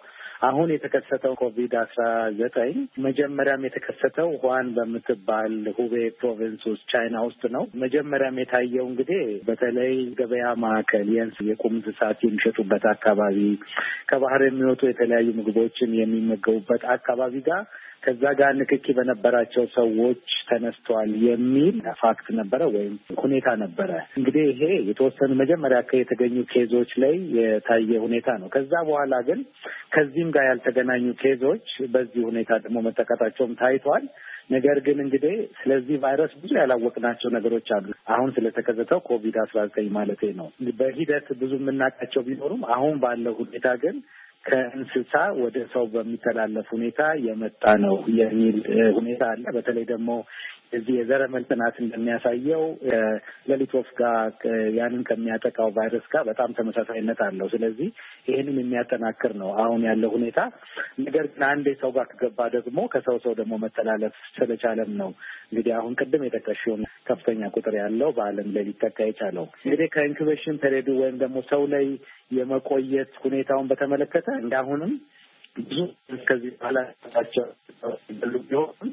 አሁን የተከሰተው ኮቪድ አስራ ዘጠኝ መጀመሪያም የተከሰተው ሁዋን በምትባል ሁቤ ፕሮቪንስ ውስጥ ቻይና ውስጥ ነው። መጀመሪያም የታየው እንግዲህ በተለይ ገበያ ማዕከል የእንስ የቁም እንስሳት የሚሸጡበት አካባቢ፣ ከባህር የሚወጡ የተለያዩ ምግቦችን የሚመገቡበት አካባቢ ጋር ከዛ ጋር ንክኪ በነበራቸው ሰዎች ተነስተዋል የሚል ፋክት ነበረ ወይም ሁኔታ ነበረ። እንግዲህ ይሄ የተወሰኑ መጀመሪያ የተገኙ ኬዞች ላይ የታየ ሁኔታ ነው። ከዛ በኋላ ግን ከዚህም ጋር ያልተገናኙ ኬዞች በዚህ ሁኔታ ደግሞ መጠቃታቸውም ታይቷል። ነገር ግን እንግዲህ ስለዚህ ቫይረስ ብዙ ያላወቅናቸው ነገሮች አሉ። አሁን ስለተከሰተው ኮቪድ አስራ ዘጠኝ ማለቴ ነው። በሂደት ብዙ የምናውቃቸው ቢኖሩም አሁን ባለው ሁኔታ ግን ከእንስሳ ወደ ሰው በሚተላለፍ ሁኔታ የመጣ ነው የሚል ሁኔታ አለ። በተለይ ደግሞ እዚህ የዘረመል ጥናት እንደሚያሳየው ሌሊት ወፍ ጋር ያንን ከሚያጠቃው ቫይረስ ጋር በጣም ተመሳሳይነት አለው። ስለዚህ ይህንን የሚያጠናክር ነው አሁን ያለው ሁኔታ። ነገር ግን አንዴ ሰው ጋር ከገባ ደግሞ ከሰው ሰው ደግሞ መተላለፍ ስለቻለም ነው እንግዲህ አሁን ቅድም የጠቀሽውን ከፍተኛ ቁጥር ያለው በዓለም ላይ ሊጠቃ የቻለው። እንግዲህ ከኢንኩቤሽን ፔሪዱ ወይም ደግሞ ሰው ላይ የመቆየት ሁኔታውን በተመለከተ እንዳሁንም ብዙ ከዚህ በኋላ ቸው ቢሆን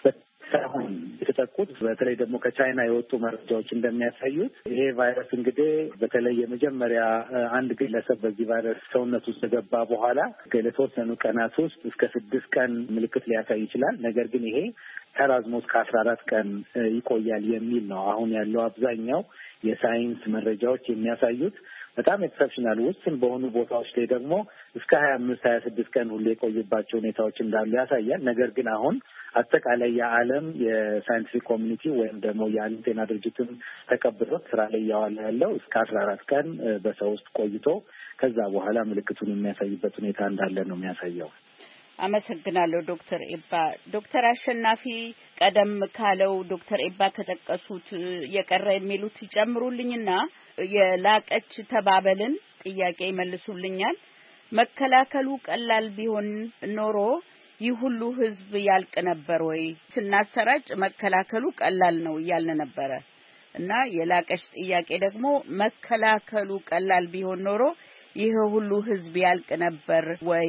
አሁን የተጠቁት በተለይ ደግሞ ከቻይና የወጡ መረጃዎች እንደሚያሳዩት ይሄ ቫይረስ እንግዲህ በተለይ የመጀመሪያ አንድ ግለሰብ በዚህ ቫይረስ ሰውነት ውስጥ ገባ በኋላ ለተወሰኑ ቀናት ውስጥ እስከ ስድስት ቀን ምልክት ሊያሳይ ይችላል። ነገር ግን ይሄ ተራዝሞ እስከ አስራ አራት ቀን ይቆያል የሚል ነው አሁን ያለው አብዛኛው የሳይንስ መረጃዎች የሚያሳዩት። በጣም ኤክሰፕሽናል ውስን በሆኑ ቦታዎች ላይ ደግሞ እስከ ሀያ አምስት ሀያ ስድስት ቀን ሁሉ የቆዩባቸው ሁኔታዎች እንዳሉ ያሳያል። ነገር ግን አሁን አጠቃላይ የዓለም የሳይንቲፊክ ኮሚኒቲ ወይም ደግሞ የዓለም ጤና ድርጅትም ተቀብሎት ስራ ላይ እያዋለ ያለው እስከ አስራ አራት ቀን በሰው ውስጥ ቆይቶ ከዛ በኋላ ምልክቱን የሚያሳይበት ሁኔታ እንዳለ ነው የሚያሳየው። አመሰግናለሁ ዶክተር ኤባ። ዶክተር አሸናፊ ቀደም ካለው ዶክተር ኤባ ከጠቀሱት የቀረ የሚሉት ይጨምሩልኝና የላቀች ተባበልን ጥያቄ ይመልሱልኛል። መከላከሉ ቀላል ቢሆን ኖሮ ይህ ሁሉ ህዝብ ያልቅ ነበር ወይ? ስናሰራጭ መከላከሉ ቀላል ነው እያልን ነበረ እና የላቀች ጥያቄ ደግሞ መከላከሉ ቀላል ቢሆን ኖሮ ይህ ሁሉ ህዝብ ያልቅ ነበር ወይ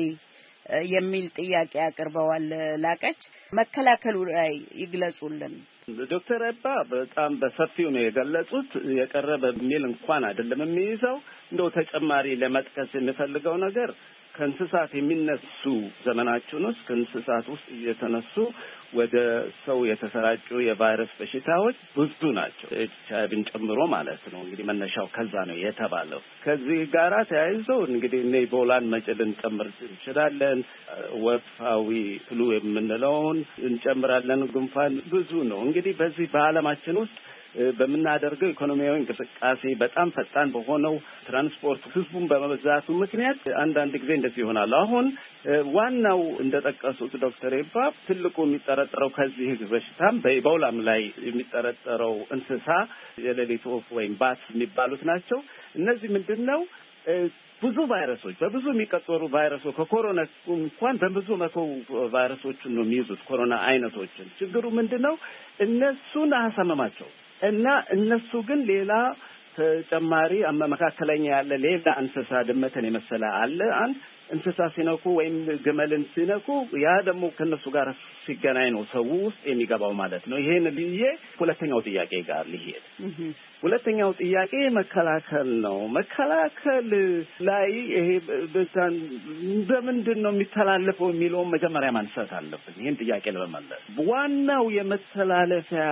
የሚል ጥያቄ አቅርበዋል። ላቀች መከላከሉ ላይ ይግለጹልን። ዶክተር አባ በጣም በሰፊው ነው የገለጹት። የቀረበ በሚል እንኳን አይደለም የሚይዘው። እንደው ተጨማሪ ለመጥቀስ የሚፈልገው ነገር ከእንስሳት የሚነሱ ዘመናችን ውስጥ ከእንስሳት ውስጥ እየተነሱ ወደ ሰው የተሰራጩ የቫይረስ በሽታዎች ብዙ ናቸው፣ ኤች አይ ቪን ጨምሮ ማለት ነው። እንግዲህ መነሻው ከዛ ነው የተባለው። ከዚህ ጋራ ተያይዞ እንግዲህ እነ ኢቦላን መጨልን ጨምር እንችላለን፣ ወፋዊ ፍሉ የምንለውን እንጨምራለን፣ ጉንፋን ብዙ ነው። እንግዲህ በዚህ በዓለማችን ውስጥ በምናደርገው ኢኮኖሚያዊ እንቅስቃሴ በጣም ፈጣን በሆነው ትራንስፖርት ህዝቡን በመብዛቱ ምክንያት አንዳንድ ጊዜ እንደዚህ ይሆናል። አሁን ዋናው እንደጠቀሱት ዶክተር ኤባ ትልቁ የሚጠረጠረው ከዚህ በሽታም በኢቦላም ላይ የሚጠረጠረው እንስሳ የሌሊት ወፍ ወይም ባት የሚባሉት ናቸው። እነዚህ ምንድነው ብዙ ቫይረሶች በብዙ የሚቀጠሩ ቫይረሶች ከኮሮና እንኳን በብዙ መቶ ቫይረሶችን ነው የሚይዙት ኮሮና አይነቶችን። ችግሩ ምንድነው እነሱን አያሳመማቸው እና እነሱ ግን ሌላ ተጨማሪ መካከለኛ ያለ ሌላ እንስሳ ድመትን የመሰለ አለ። አንድ እንስሳ ሲነኩ ወይም ግመልን ሲነኩ ያ ደግሞ ከነሱ ጋር ሲገናኝ ነው ሰው ውስጥ የሚገባው ማለት ነው። ይሄን ልዬ ሁለተኛው ጥያቄ ጋር ልሄድ። ሁለተኛው ጥያቄ መከላከል ነው። መከላከል ላይ ይሄ በዛን በምንድን ነው የሚተላለፈው የሚለውን መጀመሪያ ማንሳት አለብን። ይሄን ጥያቄ ለመመለስ ዋናው የመተላለፊያ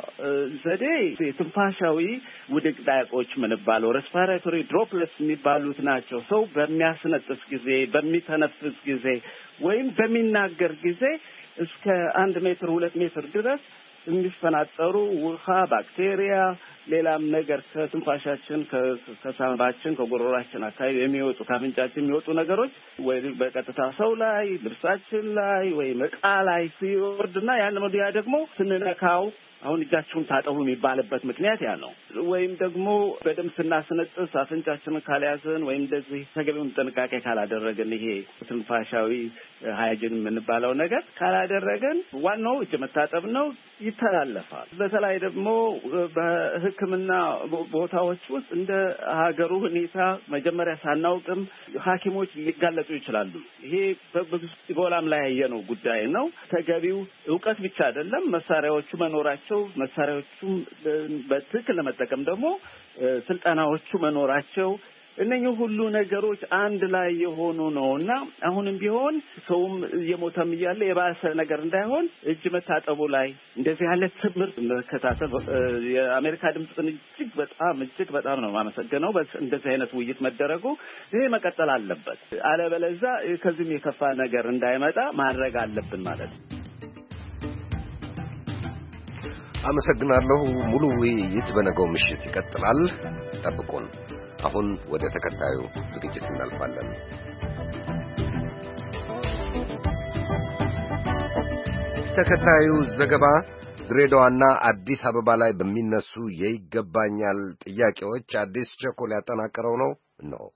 ዘዴ ትንፋሻዊ ውድቅዳቆች ምንባለው ሬስፒሬቶሪ ድሮፕሌትስ የሚባሉት ናቸው። ሰው በሚያስነጥስ ጊዜ፣ በሚተነፍስ ጊዜ ወይም በሚናገር ጊዜ እስከ አንድ ሜትር ሁለት ሜትር ድረስ የሚፈናጠሩ ውሃ፣ ባክቴሪያ፣ ሌላም ነገር ከትንፋሻችን ከሳምባችን ከጉሮሯችን አካባቢ የሚወጡ ከአፍንጫችን የሚወጡ ነገሮች ወይ በቀጥታ ሰው ላይ ልብሳችን ላይ ወይ ዕቃ ላይ ሲወርድና ያን መዲያ ደግሞ ስንነካው አሁን እጃችሁን ታጠቡ የሚባልበት ምክንያት ያ ነው። ወይም ደግሞ በደም ስናስነጥስ አፍንጫችንን ካልያዝን ወይም እንደዚህ ተገቢውን ጥንቃቄ ካላደረግን ይሄ ትንፋሻዊ ሃይጂን የምንባለው ነገር ካላደረግን ዋናው እጅ መታጠብ ነው፣ ይተላለፋል። በተለይ ደግሞ በሕክምና በሕክምና ቦታዎች ውስጥ እንደ ሀገሩ ሁኔታ መጀመሪያ ሳናውቅም ሐኪሞች ሊጋለጡ ይችላሉ። ይሄ በብዙ ኢቦላም ላይ ያየነው ጉዳይ ነው። ተገቢው ዕውቀት ብቻ አይደለም፣ መሳሪያዎቹ መኖራቸው፣ መሳሪያዎቹም በትክክል ለመጠቀም ደግሞ ስልጠናዎቹ መኖራቸው እነኚህ ሁሉ ነገሮች አንድ ላይ የሆኑ ነውና አሁንም ቢሆን ሰውም የሞተም እያለ የባሰ ነገር እንዳይሆን እጅ መታጠቡ ላይ እንደዚህ ያለ ትምህርት መከታተል የአሜሪካ ድምጽን እጅግ በጣም እጅግ በጣም ነው ማመሰግነው። እንደዚህ አይነት ውይይት መደረጉ ይሄ መቀጠል አለበት። አለበለዚያ ከዚህም የከፋ ነገር እንዳይመጣ ማድረግ አለብን ማለት ነው። አመሰግናለሁ። ሙሉ ውይይት በነገው ምሽት ይቀጥላል። ጠብቁን። አሁን ወደ ተከታዩ ዝግጅት እናልፋለን። ተከታዩ ዘገባ ድሬዳዋና አዲስ አበባ ላይ በሚነሱ የይገባኛል ጥያቄዎች አዲስ ቸኮል ያጠናቀረው ነው ነው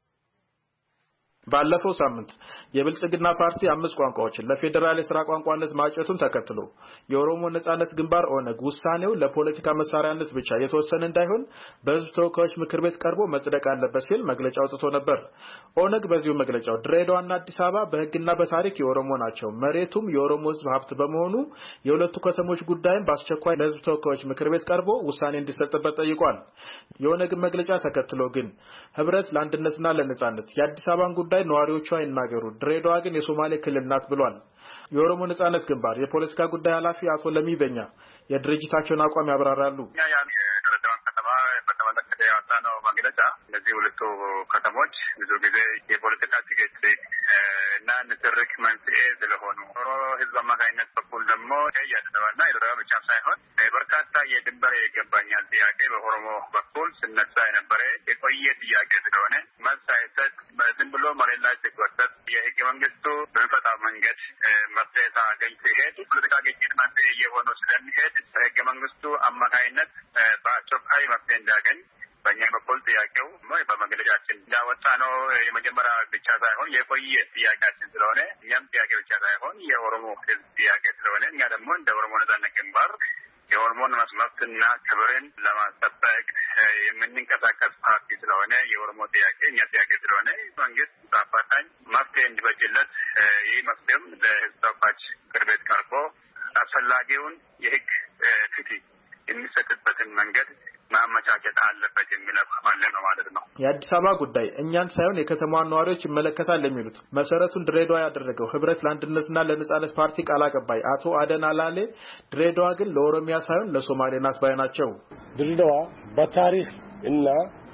ባለፈው ሳምንት የብልጽግና ፓርቲ አምስት ቋንቋዎችን ለፌደራል የሥራ ቋንቋነት ማጨቱን ተከትሎ የኦሮሞ ነጻነት ግንባር ኦነግ ውሳኔው ለፖለቲካ መሳሪያነት ብቻ የተወሰነ እንዳይሆን በሕዝብ ተወካዮች ምክር ቤት ቀርቦ መጽደቅ አለበት ሲል መግለጫ አውጥቶ ነበር። ኦነግ በዚሁ መግለጫው ድሬዳዋና አዲስ አበባ በሕግና በታሪክ የኦሮሞ ናቸው፣ መሬቱም የኦሮሞ ሕዝብ ሀብት በመሆኑ የሁለቱ ከተሞች ጉዳይም በአስቸኳይ ለሕዝብ ተወካዮች ምክር ቤት ቀርቦ ውሳኔ እንዲሰጥበት ጠይቋል። የኦነግ መግለጫ ተከትሎ ግን ህብረት ለአንድነትና ለነጻነት የአዲስ አበባን ጉዳይ ነዋሪዎቿ ይናገሩ፣ ድሬዳዋ ግን የሶማሌ ክልል ናት ብሏል። የኦሮሞ ነጻነት ግንባር የፖለቲካ ጉዳይ ኃላፊ አቶ ለሚበኛ የድርጅታቸውን አቋም ያብራራሉ። የድሬዳዋን ከተማ በተመለከተ ያወጣነው መግለጫ እነዚህ ሁለቱ ከተሞች ብዙ ጊዜ የፖለቲካ ችግር እና ንትርክ መንስኤ ስለሆኑ ህዝብ አማካኝነት በኩል ደግሞ ያደረዋልና የድሬዳዋ ብቻ ሳይሆን በርካታ የድንበር ይገባኛል ጥያቄ በኦሮሞ በኩል ስነሳ የነበረ የቆየ ጥያቄ ስለሆነ መልስ ሳይሰጥ ዝም ብሎ መሬት ላይ ሲጎተት የህገ መንግስቱ በሚፈታው መንገድ መፍትሄ ሳያገኝ ሲሄድ ፖለቲካ ግጭት መንስኤ እየሆኑ ስለሚሄድ በህገ መንግስቱ አማካኝነት በአስቸኳይ መፍትሄ እንዲያገኝ በእኛ በኩል ጥያቄው በመግለጫችን እንዳወጣ ነው። የመጀመሪያ ብቻ ሳይሆን የቆየ ጥያቄያችን ስለሆነ እኛም ጥያቄ ብቻ ሳይሆን የኦሮሞ ህዝብ ጥያቄ ስለሆነ እኛ ደግሞ እንደ ኦሮሞ ነጻነት ግንባር የኦሮሞን መብትና ክብርን ለማስጠበቅ የምንንቀሳቀስ ፓርቲ ስለሆነ የኦሮሞ ጥያቄ እኛ ጥያቄ ስለሆነ መንግስት በአፋጣኝ መፍትሄ እንዲበጅለት ይህ መፍትሄም ለህዝብ ተወካዮች ምክር ቤት ቀርቦ አስፈላጊውን የህግ ፍትህ የሚሰጥበትን መንገድ ማመቻቸት አለበት የሚል አቋም አለ ነው ማለት ነው። የአዲስ አበባ ጉዳይ እኛን ሳይሆን የከተማዋን ነዋሪዎች ይመለከታል የሚሉት መሰረቱን ድሬዳዋ ያደረገው ህብረት ለአንድነትና ለነጻነት ፓርቲ ቃል አቀባይ አቶ አደን አላሌ ድሬዳዋ ግን ለኦሮሚያ ሳይሆን ለሶማሌ ናት ባይ ናቸው። ድሬዳዋ በታሪክ እና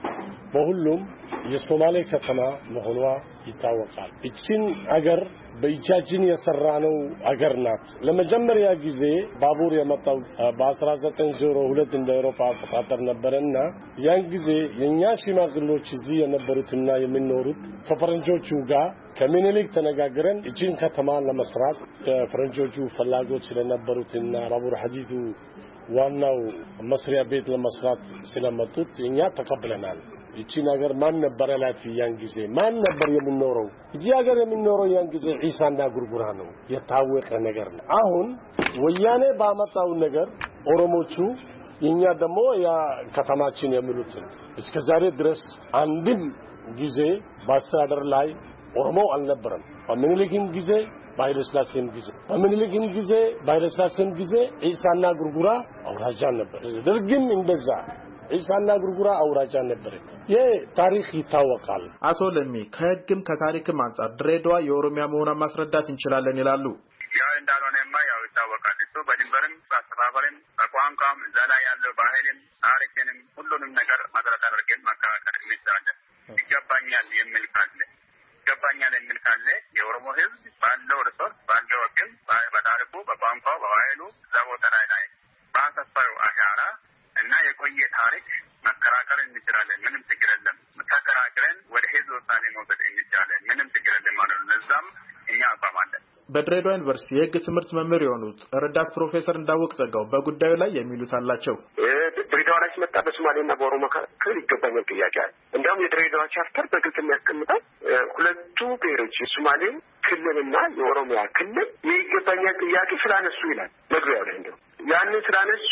በሁሉም የሶማሌ ከተማ መሆኗ ይታወቃል። እቺን አገር በእጃችን የሰራነው አገር ናት። ለመጀመሪያ ጊዜ ባቡር የመጣው በ1902 እንደ አውሮፓ አቆጣጠር ነበርና ያን ጊዜ የኛ ሽማግሌዎች እዚህ የነበሩትና የሚኖሩት ከፈረንጆቹ ጋር ከምኒልክ ተነጋግረን እቺን ከተማ ለመስራት ከፈረንጆቹ ፍላጎት ስለነበሩትና ባቡር ሐዲዱ ዋናው መስሪያ ቤት ለመስራት ስለመጡት እኛ ተቀብለናል። እቺ ነገር ማን ነበር ያላት ያን ጊዜ ማን ነበር የሚኖረው እዚህ ሀገር የሚኖረው ያን ጊዜ ዒሳና ጉርጉራ ነው የታወቀ ነገር ነው። አሁን ወያኔ ባመጣው ነገር ኦሮሞቹ የኛ ደግሞ ያ ከተማችን የሚሉት እስከዛሬ ድረስ አንድም ጊዜ በአስተዳደር ላይ ኦሮሞ አልነበረም። በምኒልክም ጊዜ ባይለስላሴም ጊዜ በምኒልክም ጊዜ ባይለስላሴም ጊዜ ዒሳና ጉርጉራ አውራጃ ነበር። ደርግም እንደዛ ዒሳና ጉርጉራ አውራጃ ነበር። ይሄ ታሪክ ይታወቃል። አቶ ለሚ ከህግም ከታሪክም አንፃር ድሬዳዋ የኦሮሚያ መሆኗን ማስረዳት እንችላለን ይላሉ። ያው እንዳልሆነማ ያው ይታወቃል። እሱ በድንበርም በአስተባበርም በቋንቋም እዛ ላይ ያለው ባህልም ታሪክንም ሁሉንም ነገር መሰረት አድርገን መከራከር እንችላለን። ይገባኛል የሚል ካለ ይገባኛል የሚል ካለ የኦሮሞ ህዝብ ባለው ሪሶርስ ባለው ወቅም በታሪኩ በቋንቋው በባህሉ እዛ ቦታ ላይ ላይ በአሰፋዩ አሻራ እና የቆየ ታሪክ መከራከር እንችላለን። ምንም ችግር የለም። ተከራክረን ወደ ህዝብ ውሳኔ መውሰድ እንችላለን። ምንም ችግር የለም ማለት ነው። ለዛም እኛ አቋም አለን። በድሬዳዋ ዩኒቨርሲቲ የህግ ትምህርት መምህር የሆኑት ረዳት ፕሮፌሰር እንዳወቅ ጸጋው በጉዳዩ ላይ የሚሉት አላቸው። ድሬዳዋ ላይ ሲመጣ በሶማሌና በኦሮሞ መካከል ይገባኛል ጥያቄ አለ። እንደውም የድሬዳዋ ቻርተር በግልጽ የሚያስቀምጠው ሁለቱ ብሔሮች የሶማሌ ክልልና የኦሮሚያ ክልል የይገባኛል ጥያቄ ስላነሱ ይላል መግቢያው ላይ። እንደው ያንን ስላነሱ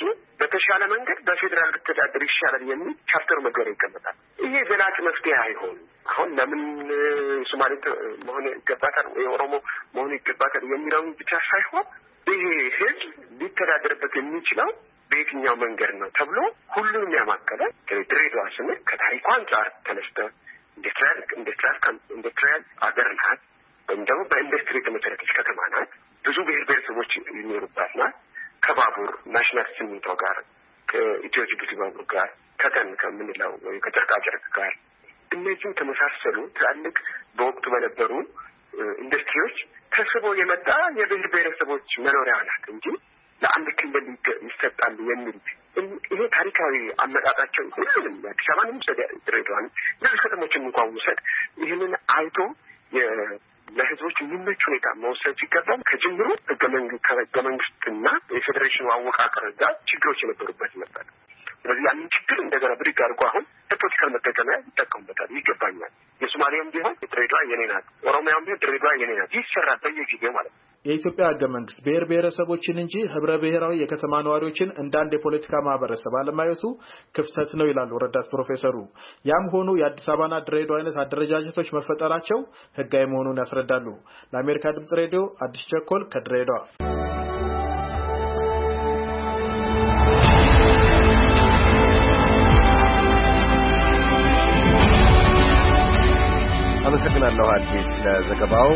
በተሻለ መንገድ በፌዴራል ተዳደር ይሻላል የሚል ቻርተር መገረ ይቀመጣል። ይሄ ዘላቂ መፍትሄ አይሆንም። አሁን ለምን ሶማሌ መሆን ይገባታል ወይ ኦሮሞ መሆን ይገባታል የሚለው ብቻ ሳይሆን ይሄ ህዝብ ሊተዳደርበት የሚችለው በየትኛው መንገድ ነው ተብሎ ሁሉንም ያማከለ ድሬዳዋ ስንል ከታሪኳ አንጻር ተነስተ ኢንዱስትሪያል ኢንዱስትሪያል ኢንዱስትሪያል አገር ናት። እንደው በኢንዱስትሪ የተመሰረተች ከተማ ናት። ብዙ ብሔር ብሔረሰቦች የሚኖሩባት ናት። ከባቡር ናሽናል ሲሚንቶ ጋር ከኢትዮ ጅቡቲ ባቡር ጋር ከተን ከምንለው ወይ ከጨርቃጨርቅ ጋር እነዚህ ተመሳሰሉ ትላልቅ በወቅቱ በነበሩ ኢንዱስትሪዎች ተስቦ የመጣ የብሔር ብሔረሰቦች መኖሪያ ናት እንጂ ለአንድ ክልል ይሰጣል የሚል ይሄ ታሪካዊ አመጣጣቸው ሁሉንም አዲስ አበባንም ድሬዳዋን እነዚህ ከተሞችን እንኳን ውሰድ ይህንን አይቶ ለህዝቦች የሚመች ሁኔታ መውሰድ ሲገባም ከጅምሩ ህገ መንግስት ከህገ መንግስትና የፌዴሬሽኑ አወቃቀር ጋር ችግሮች የነበሩበት ነበር። ስለዚህ ያንን ችግር እንደገና ብድግ አድርጎ አሁን ለፖለቲካል መጠቀሚያ ይጠቀሙበታል። ይገባኛል። የሶማሊያም ቢሆን ድሬዳዋ የኔ ናት፣ ኦሮሚያም ቢሆን ድሬዳዋ የኔ ናት ይሰራል በየጊዜው ማለት ነው። የኢትዮጵያ ህገ መንግስት ብሔር ብሔረሰቦችን እንጂ ህብረ ብሔራዊ የከተማ ነዋሪዎችን እንደ አንድ የፖለቲካ ማህበረሰብ አለማየቱ ክፍተት ነው ይላሉ ረዳት ፕሮፌሰሩ። ያም ሆኖ የአዲስ አበባና ድሬዳዋ አይነት አደረጃጀቶች መፈጠራቸው ህጋዊ መሆኑን ያስረዳሉ። ለአሜሪካ ድምጽ ሬዲዮ አዲስ ቸኮል ከድሬዳዋ። አመሰግናለሁ አዲስ ለዘገባው።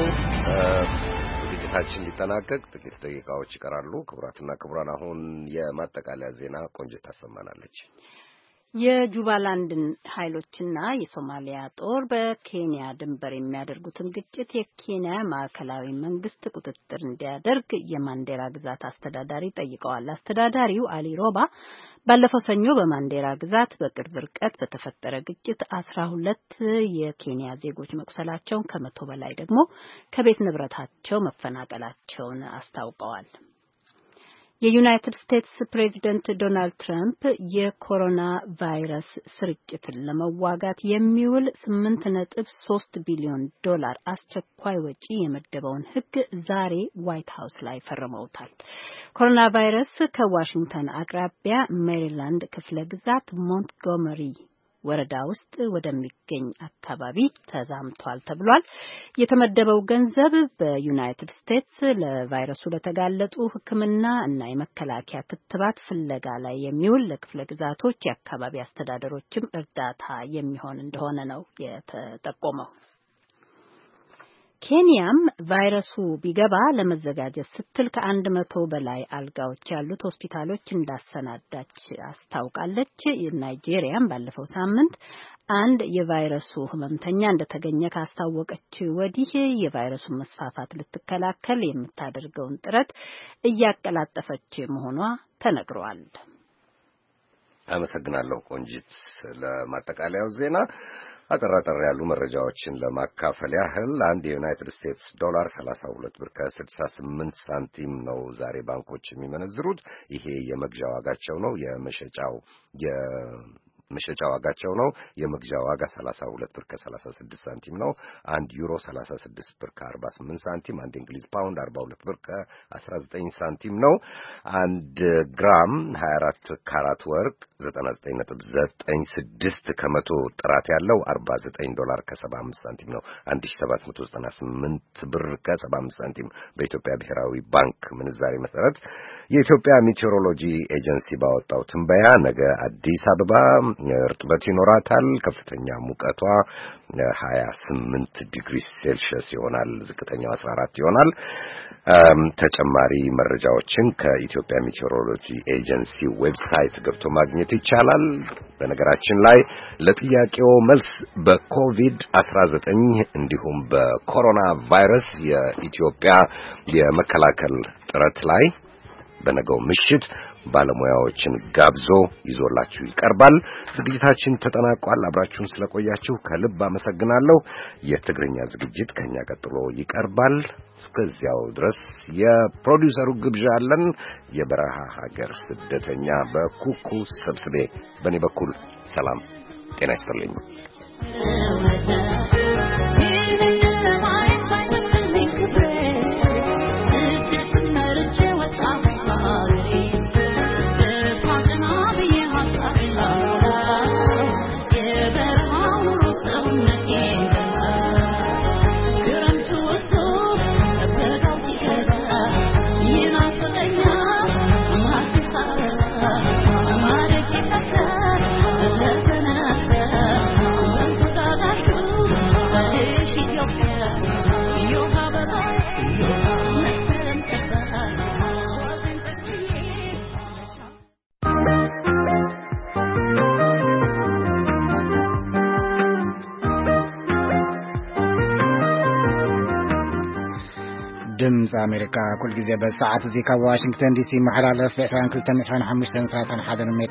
ታችን ሊጠናቀቅ ጥቂት ደቂቃዎች ይቀራሉ። ክቡራትና ክቡራን አሁን የማጠቃለያ ዜና ቆንጅት ታሰማናለች። የጁባላንድን ኃይሎችና የሶማሊያ ጦር በኬንያ ድንበር የሚያደርጉትን ግጭት የኬንያ ማዕከላዊ መንግስት ቁጥጥር እንዲያደርግ የማንዴራ ግዛት አስተዳዳሪ ጠይቀዋል። አስተዳዳሪው አሊ ሮባ ባለፈው ሰኞ በማንዴራ ግዛት በቅርብ ርቀት በተፈጠረ ግጭት አስራ ሁለት የኬንያ ዜጎች መቁሰላቸውን ከመቶ በላይ ደግሞ ከቤት ንብረታቸው መፈናቀላቸውን አስታውቀዋል። የዩናይትድ ስቴትስ ፕሬዚደንት ዶናልድ ትራምፕ የኮሮና ቫይረስ ስርጭትን ለመዋጋት የሚውል ስምንት ነጥብ ሶስት ቢሊዮን ዶላር አስቸኳይ ወጪ የመደበውን ሕግ ዛሬ ዋይት ሀውስ ላይ ፈርመውታል። ኮሮና ቫይረስ ከዋሽንግተን አቅራቢያ ሜሪላንድ ክፍለ ግዛት ሞንትጎመሪ ወረዳ ውስጥ ወደሚገኝ አካባቢ ተዛምቷል ተብሏል። የተመደበው ገንዘብ በዩናይትድ ስቴትስ ለቫይረሱ ለተጋለጡ ሕክምና እና የመከላከያ ክትባት ፍለጋ ላይ የሚውል ለክፍለ ግዛቶች የአካባቢ አስተዳደሮችም እርዳታ የሚሆን እንደሆነ ነው የተጠቆመው። ኬንያም ቫይረሱ ቢገባ ለመዘጋጀት ስትል ከአንድ መቶ በላይ አልጋዎች ያሉት ሆስፒታሎች እንዳሰናዳች አስታውቃለች። ናይጄሪያም ባለፈው ሳምንት አንድ የቫይረሱ ህመምተኛ እንደተገኘ ካስታወቀች ወዲህ የቫይረሱን መስፋፋት ልትከላከል የምታደርገውን ጥረት እያቀላጠፈች መሆኗ ተነግሯል። አመሰግናለሁ ቆንጂት። ለማጠቃለያው ዜና አጠራጠር ያሉ መረጃዎችን ለማካፈል ያህል አንድ የዩናይትድ ስቴትስ ዶላር ሰላሳ ሁለት ብር ከስልሳ ስምንት ሳንቲም ነው ዛሬ ባንኮች የሚመነዝሩት። ይሄ የመግዣ ዋጋቸው ነው። የመሸጫው የመሸጫ ዋጋቸው ነው። የመግዣ ዋጋ ሰላሳ ሁለት ብር ከሰላሳ ስድስት ሳንቲም ነው። አንድ ዩሮ ሰላሳ ስድስት ብር ከአርባ ስምንት ሳንቲም፣ አንድ እንግሊዝ ፓውንድ አርባ ሁለት ብር ከአስራ ዘጠኝ ሳንቲም ነው። አንድ ግራም ሀያ አራት ካራት ወርቅ ዘጠና ዘጠኝ ነጥብ ዘጠኝ ስድስት ከመቶ ጥራት ያለው አርባ ዘጠኝ ዶላር ከሰባ አምስት ሳንቲም ነው። አንድ ሺህ ሰባት መቶ ዘጠና ስምንት ብር ከሰባ አምስት ሳንቲም በኢትዮጵያ ብሔራዊ ባንክ ምንዛሬ መሰረት። የኢትዮጵያ ሜቴሮሎጂ ኤጀንሲ ባወጣው ትንበያ ነገ አዲስ አበባ እርጥበት ይኖራታል። ከፍተኛ ሙቀቷ ሀያ ስምንት ዲግሪ ሴልሺየስ ይሆናል። ዝቅተኛው አስራ አራት ይሆናል። ተጨማሪ መረጃዎችን ከኢትዮጵያ ሜቴሮሎጂ ኤጀንሲ ዌብሳይት ገብቶ ማግኘት ይቻላል። በነገራችን ላይ ለጥያቄው መልስ በኮቪድ አስራ ዘጠኝ እንዲሁም በኮሮና ቫይረስ የኢትዮጵያ የመከላከል ጥረት ላይ በነገው ምሽት ባለሙያዎችን ጋብዞ ይዞላችሁ ይቀርባል። ዝግጅታችን ተጠናቋል። አብራችሁን ስለቆያችሁ ከልብ አመሰግናለሁ። የትግርኛ ዝግጅት ከኛ ቀጥሎ ይቀርባል። እስከዚያው ድረስ የፕሮዲውሰሩ ግብዣ አለን። የበረሃ ሀገር ስደተኛ በኩኩ ሰብስቤ በእኔ በኩል ሰላም ጤና ይስጥልኝ። ድምጽ አሜሪካ ኩል ጊዜ በሰዓት እዚህ ከዋሽንግተን ዲሲ መሐላለፍ አስራ ሁለት አስራ አምስት